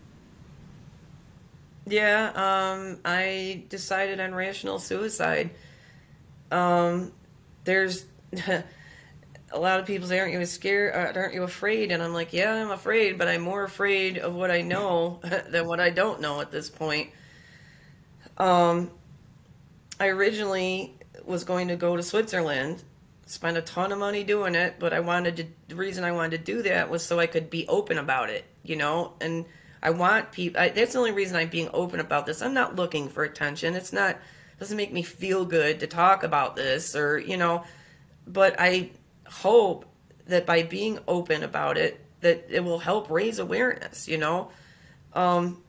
Yeah, um, I decided on rational suicide. Um, there's a lot of people say, "Aren't you scared? Uh, aren't you afraid?" And I'm like, "Yeah, I'm afraid, but I'm more afraid of what I know than what I don't know at this point." Um, I originally was going to go to Switzerland, spend a ton of money doing it, but I wanted to. The reason I wanted to do that was so I could be open about it, you know. And I want people. I, that's the only reason I'm being open about this. I'm not looking for attention. It's not. It doesn't make me feel good to talk about this, or you know. But I hope that by being open about it, that it will help raise awareness, you know. Um,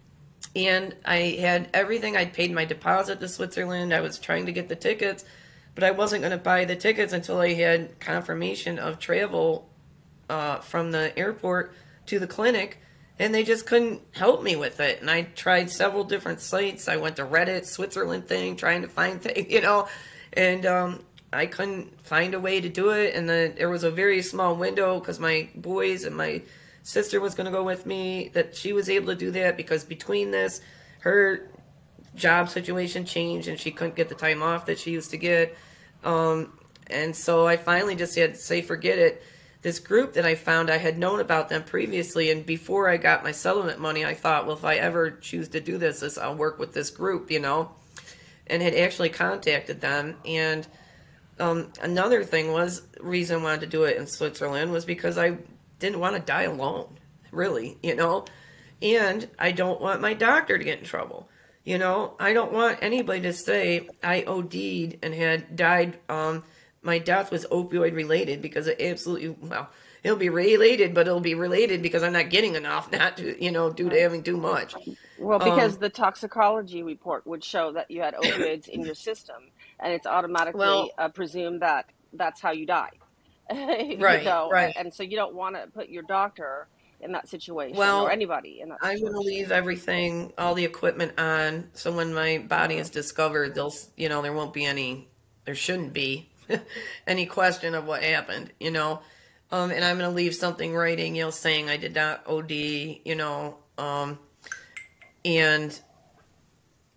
and I had everything. I'd paid my deposit to Switzerland. I was trying to get the tickets, but I wasn't going to buy the tickets until I had confirmation of travel uh, from the airport to the clinic, and they just couldn't help me with it. And I tried several different sites. I went to Reddit, Switzerland thing, trying to find things, you know, and um, I couldn't find a way to do it. And then there was a very small window because my boys and my sister was going to go with me, that she was able to do that because between this, her job situation changed and she couldn't get the time off that she used to get. Um, and so I finally just had to say, forget it. This group that I found, I had known about them previously, and before I got my settlement money, I thought, well, if I ever choose to do this, this I'll work with this group, you know, and had actually contacted them. And um, another thing was, reason I wanted to do it in Switzerland was because I didn't want to die alone, really, you know, and I don't want my doctor to get in trouble. You know, I don't want anybody to say I O D'd and had died. Um, my death was opioid related, because it absolutely, well, it'll be related, but it'll be related because I'm not getting enough, not to, you know, due to Right. having too much. Well, Um, because the toxicology report would show that you had opioids in your system, and it's well, automatically uh, presumed that that's how you die. You right, know, right. and so you don't want to put your doctor in that situation, or Well, anybody in that I'm going to situation. leave everything, all the equipment on, so when my body is discovered, they'll, you know, there won't be any, there shouldn't be any question of what happened, you know. Um, and I'm going to leave something writing, you know, saying I did not O D, you know, um, and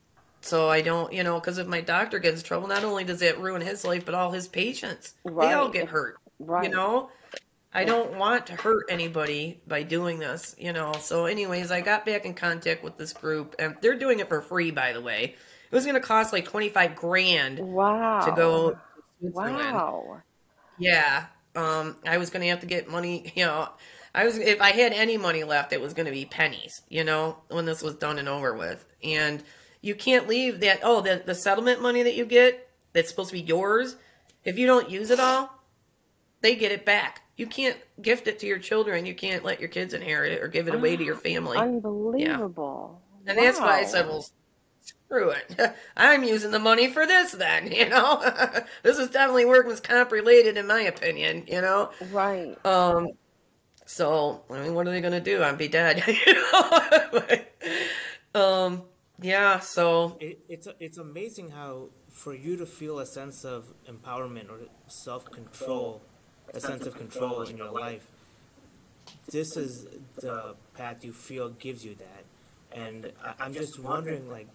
So I don't, you know, because if my doctor gets in trouble, not only does it ruin his life, but all his patients, they all Right. get If, hurt, you right. know? I If, don't want to hurt anybody by doing this, you know. So, anyways, I got back in contact with this group, and they're doing it for free, by the way. It was going to cost like twenty-five grand to go wow. to Switzerland. Wow. Yeah. Um, I was going to have to get money, you know. I was if I had any money left, it was going to be pennies, you know, when this was done and over with. And you can't leave that. Oh, the the settlement money that you get that's supposed to be yours. If you don't use it all, they get it back. You can't gift it to your children. You can't let your kids inherit it or give it away to your Ah, family. Yeah. unbelievable. And that's why I said, Wow. well, screw it. I'm using the money for this then, you know? This is definitely workman's comp related in my opinion, you know? Right. Um, so, I mean, what are they going to do? I'd be dead, you know? But, um, yeah, so, It, it's it's amazing how for you to feel a sense of empowerment or self control, a sense of control in your life, this is the path you feel gives you that. And I, I'm just wondering, like,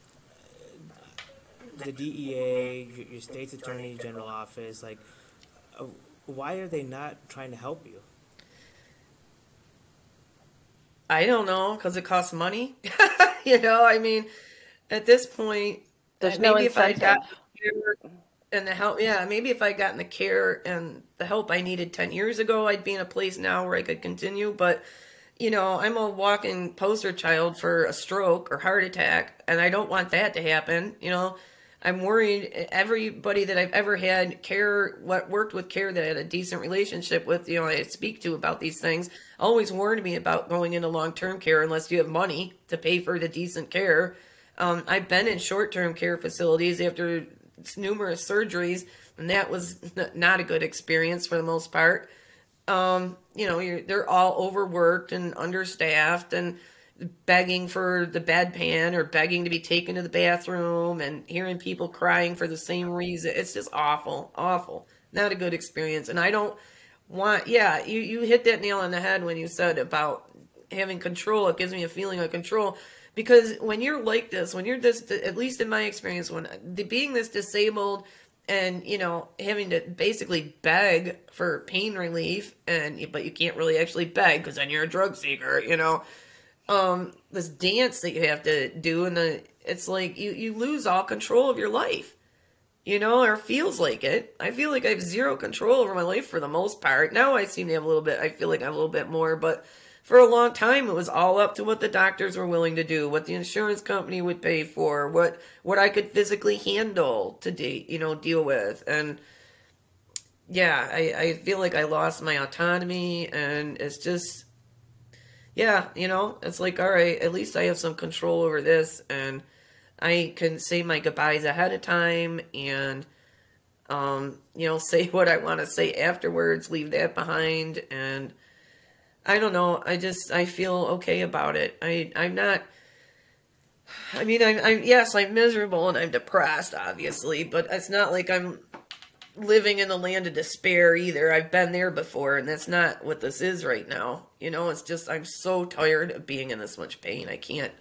the D E A, your, your state's attorney general office, like, uh, why are they not trying to help you? I don't know, because it costs money. You know, I mean, at this point, uh, There's no maybe if I had incentive. gotten the care and the help, yeah, maybe if I had gotten the care and the help I needed ten years ago, I'd be in a place now where I could continue. But, you know, I'm a walking poster child for a stroke or heart attack, and I don't want that to happen. You know, I'm worried everybody that I've ever had care, what worked with care that I had a decent relationship with, you know, I speak to about these things, always warned me about going into long term care unless you have money to pay for the decent care. Um, I've been in short term care facilities after numerous surgeries, and that was n- not a good experience for the most part. Um, you know, you're, they're all overworked and understaffed and begging for the bedpan or begging to be taken to the bathroom and hearing people crying for the same reason. It's just awful, awful. Not a good experience. And I don't want, yeah, you, you hit that nail on the head when you said about having control. It gives me a feeling of control because when you're like this, when you're this, at least in my experience, when the, being this disabled and you know having to basically beg for pain relief and but you can't really actually beg because then you're a drug seeker, you know, um this dance that you have to do and the it's like you you lose all control of your life, you know, or feels like it. I feel like I have zero control over my life for the most part. Now I seem to have a little bit, I feel like I have a little bit more, but for a long time it was all up to what the doctors were willing to do, what the insurance company would pay for, what what I could physically handle to de- you know deal with. And yeah, I, I feel like I lost my autonomy and it's just yeah, you know, it's like all right, at least I have some control over this and I can say my goodbyes ahead of time and um, you know, say what I want to say afterwards, leave that behind, and I don't know. I just I feel okay about it. I I'm not. I mean, I'm, I'm yes, I'm miserable and I'm depressed, obviously, but it's not like I'm living in the land of despair either. I've been there before, and that's not what this is right now. You know, it's just I'm so tired of being in this much pain. I can't.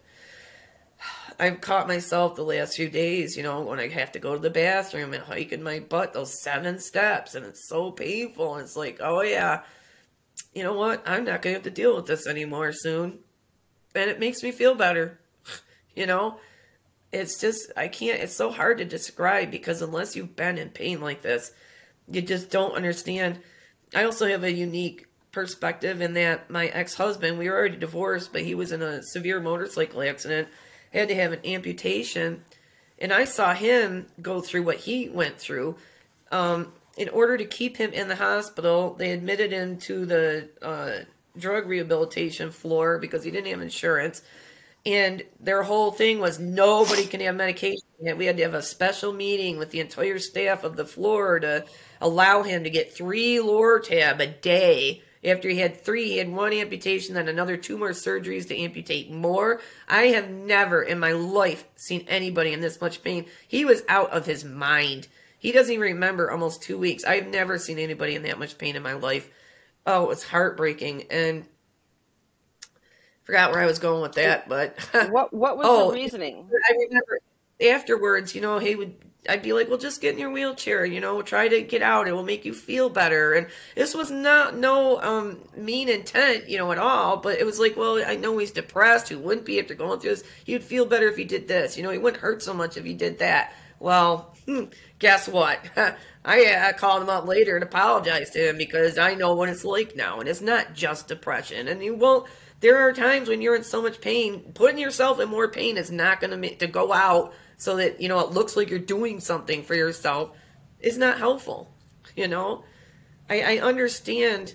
I've caught myself the last few days, you know, when I have to go to the bathroom and hiking my butt those seven steps, and it's so painful. And it's like, oh yeah, you know what? I'm not going to have to deal with this anymore soon. And it makes me feel better. You know, it's just, I can't, it's so hard to describe because unless you've been in pain like this, you just don't understand. I also have a unique perspective in that my ex husband, we were already divorced, but he was in a severe motorcycle accident, had to have an amputation. And I saw him go through what he went through. Um, in order to keep him in the hospital, they admitted him to the uh, drug rehabilitation floor because he didn't have insurance. And their whole thing was nobody can have medication. We had to have a special meeting with the entire staff of the floor to allow him to get three Lortab a day. After he had three, he had one amputation, then another two more surgeries to amputate more. I have never in my life seen anybody in this much pain. He was out of his mind. He doesn't even remember almost two weeks. I've never seen anybody in that much pain in my life. Oh, it was heartbreaking. And forgot where I was going with that, but What what was the oh, reasoning? I remember. afterwards, you know, hey, would I'd be like, well, just get in your wheelchair, you know, try to get out. It will make you feel better. And this was not no um mean intent, you know, at all. But it was like, well, I know he's depressed. Who wouldn't be after going through this? He would feel better if he did this. You know, he wouldn't hurt so much if he did that. Well, guess what? I, I called him up later and apologized to him because I know what it's like now, and it's not just depression. And you won't. There are times when you're in so much pain. Putting yourself in more pain is not going to make to go out so that you know it looks like you're doing something for yourself. Is not helpful. You know, I, I understand.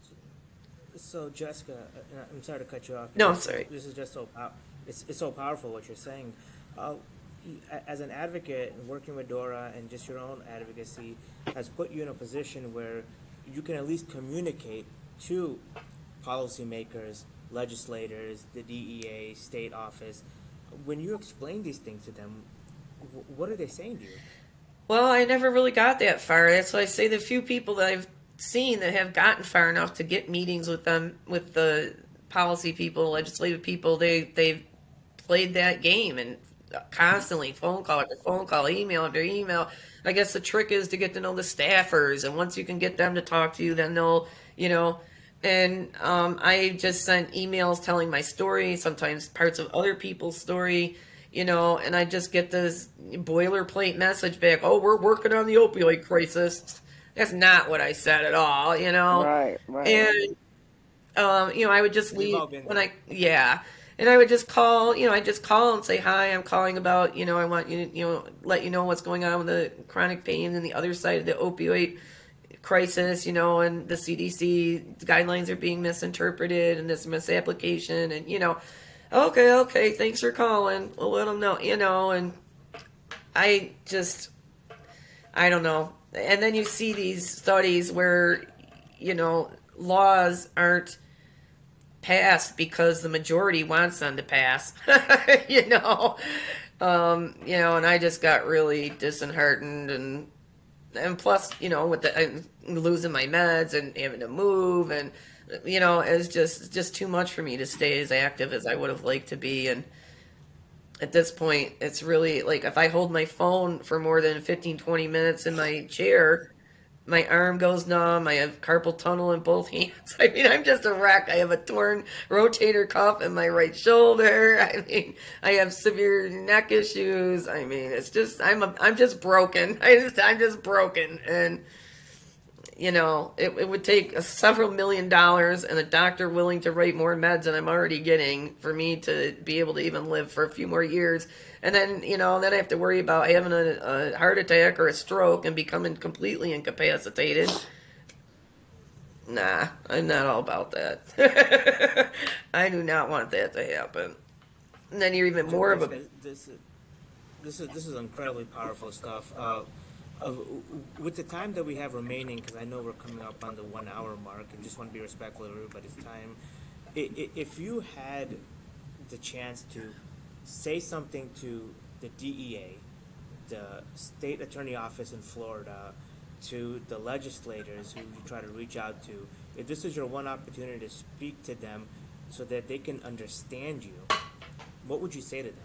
So Jessica, uh, I'm sorry to cut you off, but No, I'm this is sorry. this is just so pow- it's it's so powerful what you're saying. Uh, y- as an advocate, working with Dora and just your own advocacy has put you in a position where you can at least communicate to policymakers, legislators, the D E A, state office. When you explain these things to them, wh- what are they saying to you? Well, I never really got that far. That's why I say the few people that I've seen that have gotten far enough to get meetings with them, with the policy people, legislative people, they they've played that game and constantly phone call after phone call, email after email. I guess the trick is to get to know the staffers, and once you can get them to talk to you, then they'll, you know. And um, I just sent emails telling my story, sometimes parts of other people's story, you know, and I just get this boilerplate message back. Oh, we're working on the opioid crisis. That's not what I said at all, you know. Right, right. And um, you know, I would just We've leave all been when there. I, yeah. And I would just call, you know, I just call and say, hi, I'm calling about, you know, I want you to, you know, let you know what's going on with the chronic pain and the other side of the opioid crisis, you know, and the C D C guidelines are being misinterpreted and this misapplication. And, you know, okay, okay, thanks for calling. We'll let them know, you know, and I just, I don't know. And then you see these studies where, you know, laws aren't pass because the majority wants them to pass. you know, um, you know, and I just got really disheartened, and and plus, you know, with the I'm losing my meds and having to move, and you know, it's just just too much for me to stay as active as I would have liked to be, and at this point, it's really like if I hold my phone for more than fifteen twenty minutes in my chair, my arm goes numb. I have carpal tunnel in both hands. I mean, I'm just a wreck. I have a torn rotator cuff in my right shoulder. I mean, I have severe neck issues. I mean, it's just I'm a, I'm just broken. I just I'm just broken, and you know, it, it would take a several million dollars and a doctor willing to write more meds than I'm already getting for me to be able to even live for a few more years. And then, you know, then I have to worry about having a, a heart attack or a stroke and becoming completely incapacitated. Nah, I'm not all about that. I do not want that to happen. And then you're even Je- more of a. Jessica, this this is this is incredibly powerful stuff. Uh, uh, with the time that we have remaining, because I know we're coming up on the one hour mark, and just want to be respectful of everybody's time. I- i- If you had the chance to say something to the D E A, the state attorney office in Florida, to the legislators who you try to reach out to, if this is your one opportunity to speak to them so that they can understand you, what would you say to them?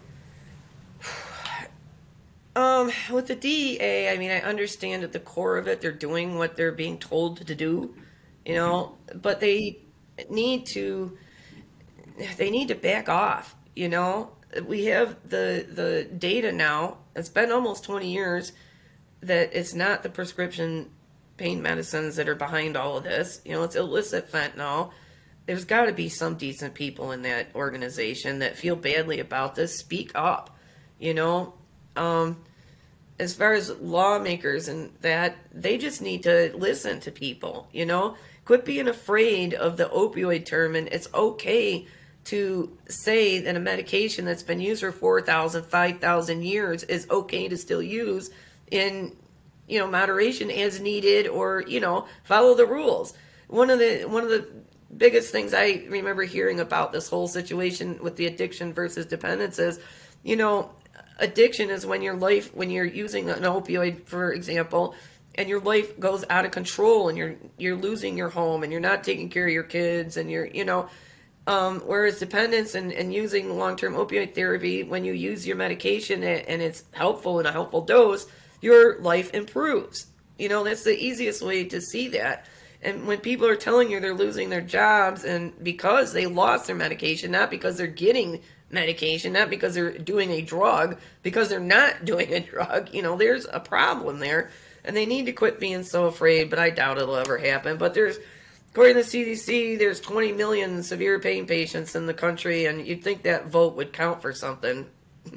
Um, with the D E A, I mean, I understand at the core of it, they're doing what they're being told to do, you know, but they need to they need to back off, you know. We have the the data now. It's been almost twenty years that it's not the prescription pain medicines that are behind all of this. You know, it's illicit fentanyl. There's got to be some decent people in that organization that feel badly about this. Speak up, you know. Um, as far as lawmakers and that, they just need to listen to people, you know? Quit being afraid of the opioid term, and it's okay to say that a medication that's been used for four thousand, five thousand years is okay to still use in, you know, moderation as needed, or, you know, follow the rules. One of the one of the biggest things I remember hearing about this whole situation with the addiction versus dependence is, you know, addiction is when your life when you're using an opioid, for example, and your life goes out of control, and you're you're losing your home, and you're not taking care of your kids, and you're, you know, Um, whereas dependence and, and using long-term opioid therapy, when you use your medication and it's helpful in a helpful dose, your life improves. You know, that's the easiest way to see that. And when people are telling you they're losing their jobs and because they lost their medication, not because they're getting medication, not because they're doing a drug, because they're not doing a drug, you know, there's a problem there. And they need to quit being so afraid, but I doubt it'll ever happen. But there's According to the C D C, there's twenty million severe pain patients in the country, and you'd think that vote would count for something.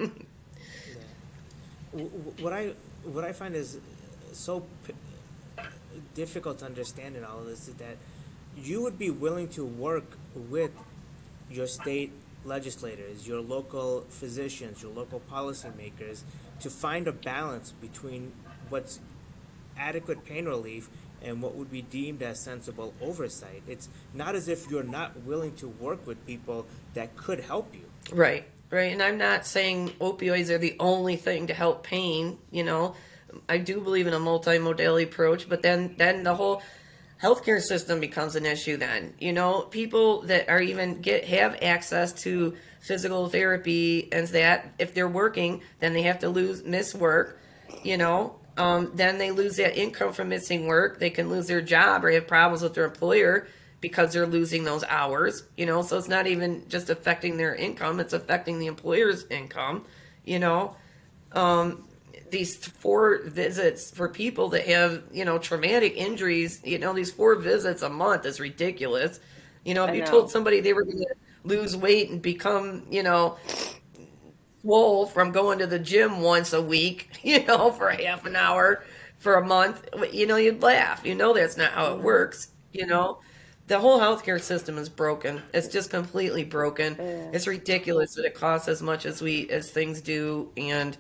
Yeah. What I what I find is so p- difficult to understand in all of this is that you would be willing to work with your state legislators, your local physicians, your local policymakers to find a balance between what's adequate pain relief and what would be deemed as sensible oversight. It's not as if you're not willing to work with people that could help you. Right, right. And I'm not saying opioids are the only thing to help pain, you know. I do believe in a multimodality approach, but then then the whole healthcare system becomes an issue then. You know, people that are even get have access to physical therapy and that if they're working, then they have to lose miss work, you know. Um, then they lose that income from missing work. They can lose their job or have problems with their employer because they're losing those hours, you know. So it's not even just affecting their income, it's affecting the employer's income, you know. Um, these four visits for people that have, you know, traumatic injuries, you know, these four visits a month is ridiculous. You know, if I you told know. somebody they were going to lose weight and become, you know, swole from going to the gym once a week, you know, for half an hour for a month, you know, you'd laugh. You know, that's not how it Mm, works, you know. The whole healthcare system is broken. It's just completely broken. It's yes. ridiculous that it costs as much as we as things do, and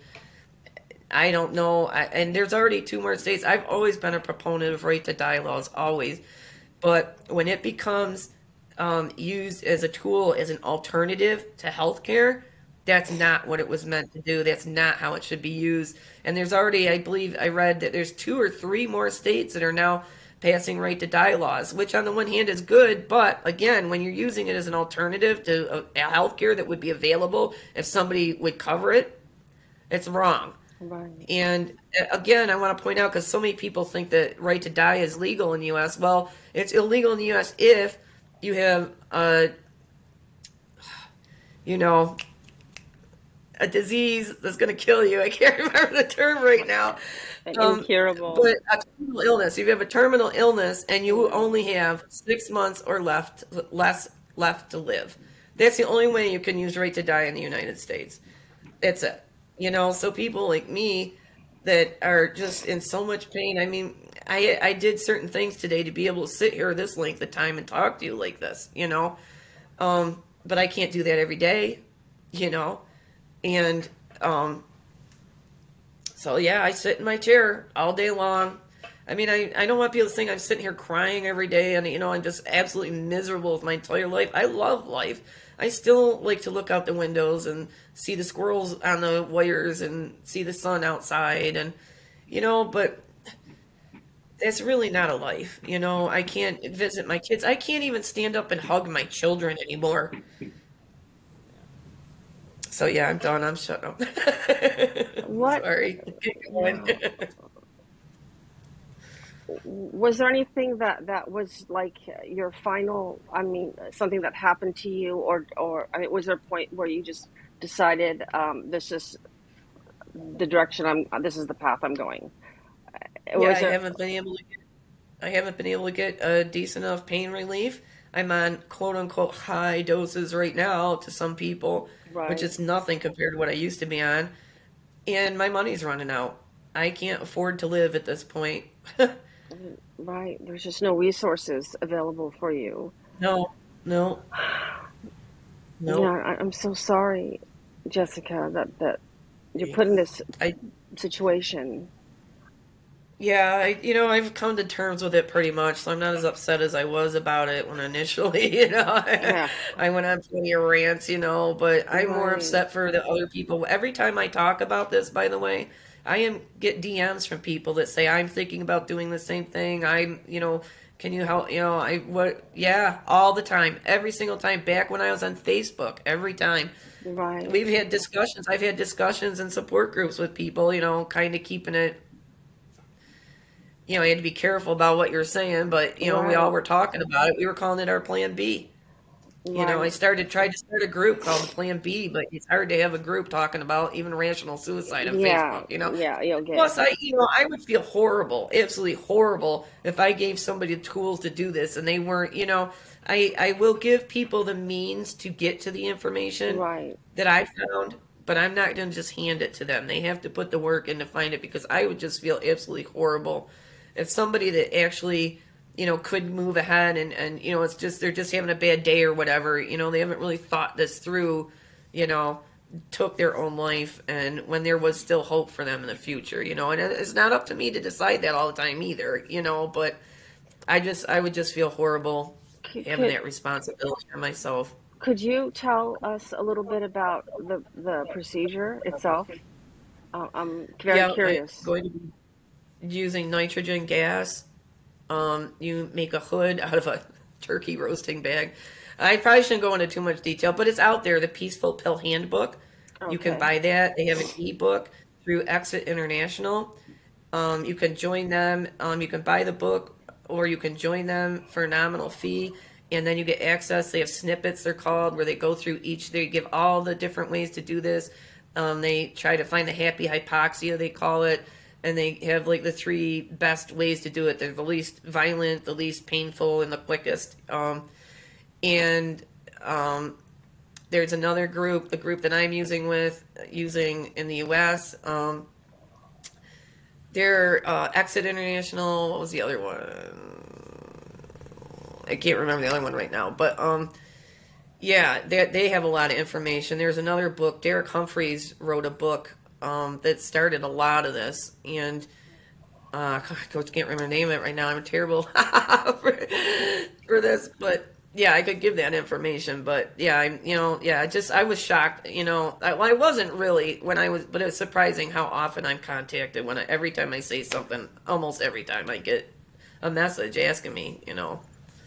I don't know. I, and there's already two more states. I've always been a proponent of right to die laws, always. But when it becomes um, used as a tool, as an alternative to healthcare, that's not what it was meant to do. That's not how it should be used. And there's already, I believe, I read that there's two or three more states that are now passing right to die laws, which on the one hand is good, but again, when you're using it as an alternative to a, a healthcare that would be available if somebody would cover it, it's wrong. Right. And uh, again, I want to point out because so many people think that right to die is legal in the U S. Well, it's illegal in the U S if you have a, you know, a disease that's going to kill you. I can't remember the term right now. And Um, incurable. but a terminal illness. If you have a terminal illness and you Yeah. only have six months or left less left to live, that's the only way you can use right to die in the United States. That's it. You know, so people like me that are just in so much pain. I mean, I I did certain things today to be able to sit here this length of time and talk to you like this, you know. Um, but I can't do that every day, you know. And um, so yeah, I sit in my chair all day long. I mean, I, I don't want people to think I'm sitting here crying every day and, you know, I'm just absolutely miserable with my entire life. I love life. I still like to look out the windows and see the squirrels on the wires and see the sun outside and, you know, but that's really not a life. You know, I can't visit my kids. I can't even stand up and hug my children anymore. So yeah, I'm done. I'm shut up. What? Sorry. Keep going. No. Was there anything that that was like your final? I mean, something that happened to you, or or I mean, was there a point where you just decided um, this is the direction I'm. This is the path I'm going. Yeah, Was I there? haven't been able to get I haven't been able to get a decent enough pain relief. I'm on quote unquote high doses right now to some people, which Right. is nothing compared to what I used to be on. And my money's running out. I can't afford to live at this point. Right. There's just no resources available for you. No, no, Yeah, no. I, I'm so sorry, Jessica, that that you're put in this I situation. Yeah, I, you know, I've come to terms with it pretty much, so I'm not as upset as I was about it when initially, you know, Yeah. I went on plenty of rants, you know, but I'm more Right. upset for the other people. Every time I talk about this, by the way, I am get D Ms from people that say I'm thinking about doing the same thing. I'm, you know, Can you help? You know, I what? Yeah, all the time, every single time. Back when I was on Facebook, every time Right. we've had discussions. I've had discussions and support groups with people. You know, kind of keeping it. You know, you had to be careful about what you're saying, but you know, we all Right. were talking about it. We were calling it our Plan B. You know, I Right. started tried to start a group called the Plan B, but it's hard to have a group talking about even rational suicide on Yeah. Facebook. You know, Yeah. You'll get. plus I, you know, I would feel horrible, absolutely horrible, if I gave somebody the tools to do this and they weren't. You know, I I will give people the means to get to the information Right. that I found, but I'm not going to just hand it to them. They have to put the work in to find it because I would just feel absolutely horrible if somebody that actually, you know, could move ahead and, and, you know, it's just, they're just having a bad day or whatever, you know, they haven't really thought this through, you know, took their own life and when there was still hope for them in the future, you know, and it's not up to me to decide that all the time either, you know, but I just, I would just feel horrible C- having Could that responsibility on myself. could you tell us a little bit about the the procedure itself? Uh, I'm very Yeah, I'm curious. going to be using nitrogen gas. Um, you make a hood out of a turkey roasting bag. I probably shouldn't go into too much detail, but it's out there. The Peaceful Pill Handbook. You can Okay. buy that. They have an ebook through Exit International. Um, you can join them. Um, you can buy the book, or you can join them for a nominal fee, and then you get access. They have snippets, they're called, where they go through each. They give all the different ways to do this. Um, they try to find the happy hypoxia, they call it, and they have like the three best ways to do it. They're the least violent, the least painful, and the quickest. Um, and um, there's another group, the group that I'm using with using in the U S. Um, they're uh, Exit International. What was the other one? I can't remember the other one right now. But um, yeah, they they have a lot of information. There's another book. Derek Humphreys wrote a book um, that started a lot of this, and uh, I can't remember the name of it right now. I'm terrible for, for this, but yeah, I could give that information. But yeah, I'm you know yeah, just I was shocked. You know, I, well, I wasn't really when I was, but it was surprising how often I'm contacted when I, every time I say something, almost every time I get a message asking me, you know,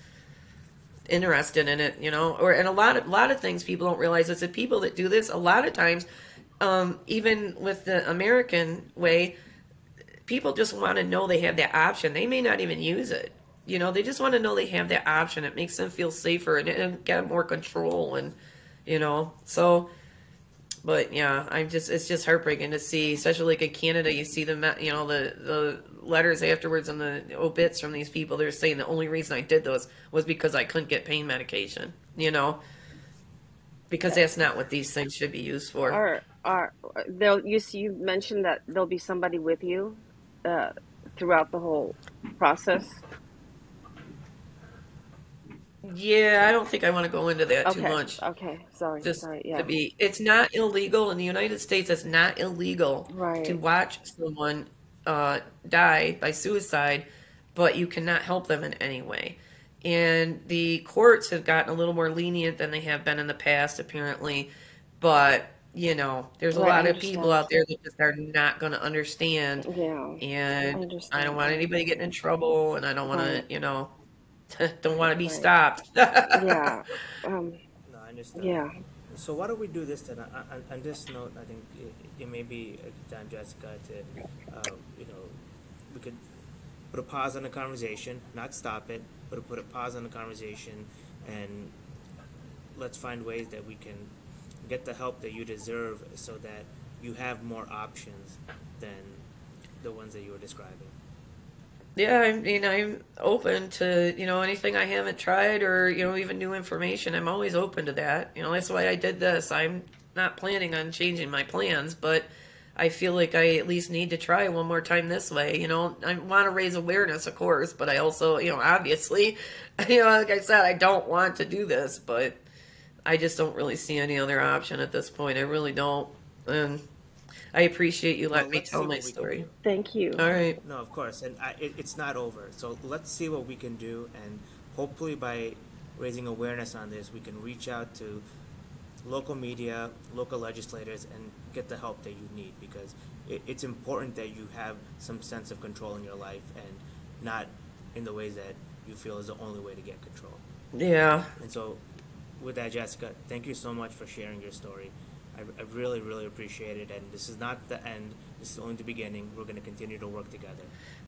interested in it, you know, or and a lot of a lot of things people don't realize is that people that do this a lot of times, um, even with the American way, people just want to know they have that option. They may not even use it. You know, they just want to know they have that option. It makes them feel safer and, and get more control and you know. So, but yeah, I'm just it's just heartbreaking to see, especially like in Canada, you see the me- you know the the letters afterwards and the obits from these people. They're saying the only reason I did those was because I couldn't get pain medication. You know, because that's not what these things should be used for. Are are they'll you s- you mentioned that there'll be somebody with you uh throughout the whole process? Yeah, I don't think I want to go into that too Okay. much. Okay. Sorry. Just Sorry. to Yeah. be, it's not illegal in the United States. It's not illegal to Right. watch someone uh, die by suicide, but you cannot help them in any way. And the courts have gotten a little more lenient than they have been in the past, apparently. But, you know, there's a Right. I lot of people understand. out there that just are not going to understand. Yeah. I And I don't understand. want Right. anybody getting in trouble, and I don't want to, Right. you know, don't want to be Right. stopped. Yeah. Um. No, I understand. Yeah. So why don't we do this then? On, on this note, I think it, it may be a good time, Jessica, to, uh, you know, we could put a pause on the conversation, not stop it, but put a pause on the conversation, and let's find ways that we can get the help that you deserve, so that you have more options than the ones that you were describing. Yeah, I mean, I'm open to, you know, anything I haven't tried or, you know, even new information. I'm always open to that. You know, that's why I did this. I'm not planning on changing my plans, but I feel like I at least need to try one more time this way. You know, I want to raise awareness, of course, but I also, you know, obviously, you know, like I said, I don't want to do this, but I just don't really see any other option at this point. I really don't. And I appreciate you Well, letting me let's tell see my what we can story. do. Thank you. All right. No, of course, and I, it, it's not over. So let's see what we can do, and hopefully, by raising awareness on this, we can reach out to local media, local legislators, and get the help that you need, because it, it's important that you have some sense of control in your life and not in the ways that you feel is the only way to get control. Yeah. And so, with that, Jessica, thank you so much for sharing your story. I, I really, really appreciate it. And this is not the end. This is only the beginning. We're going to continue to work together.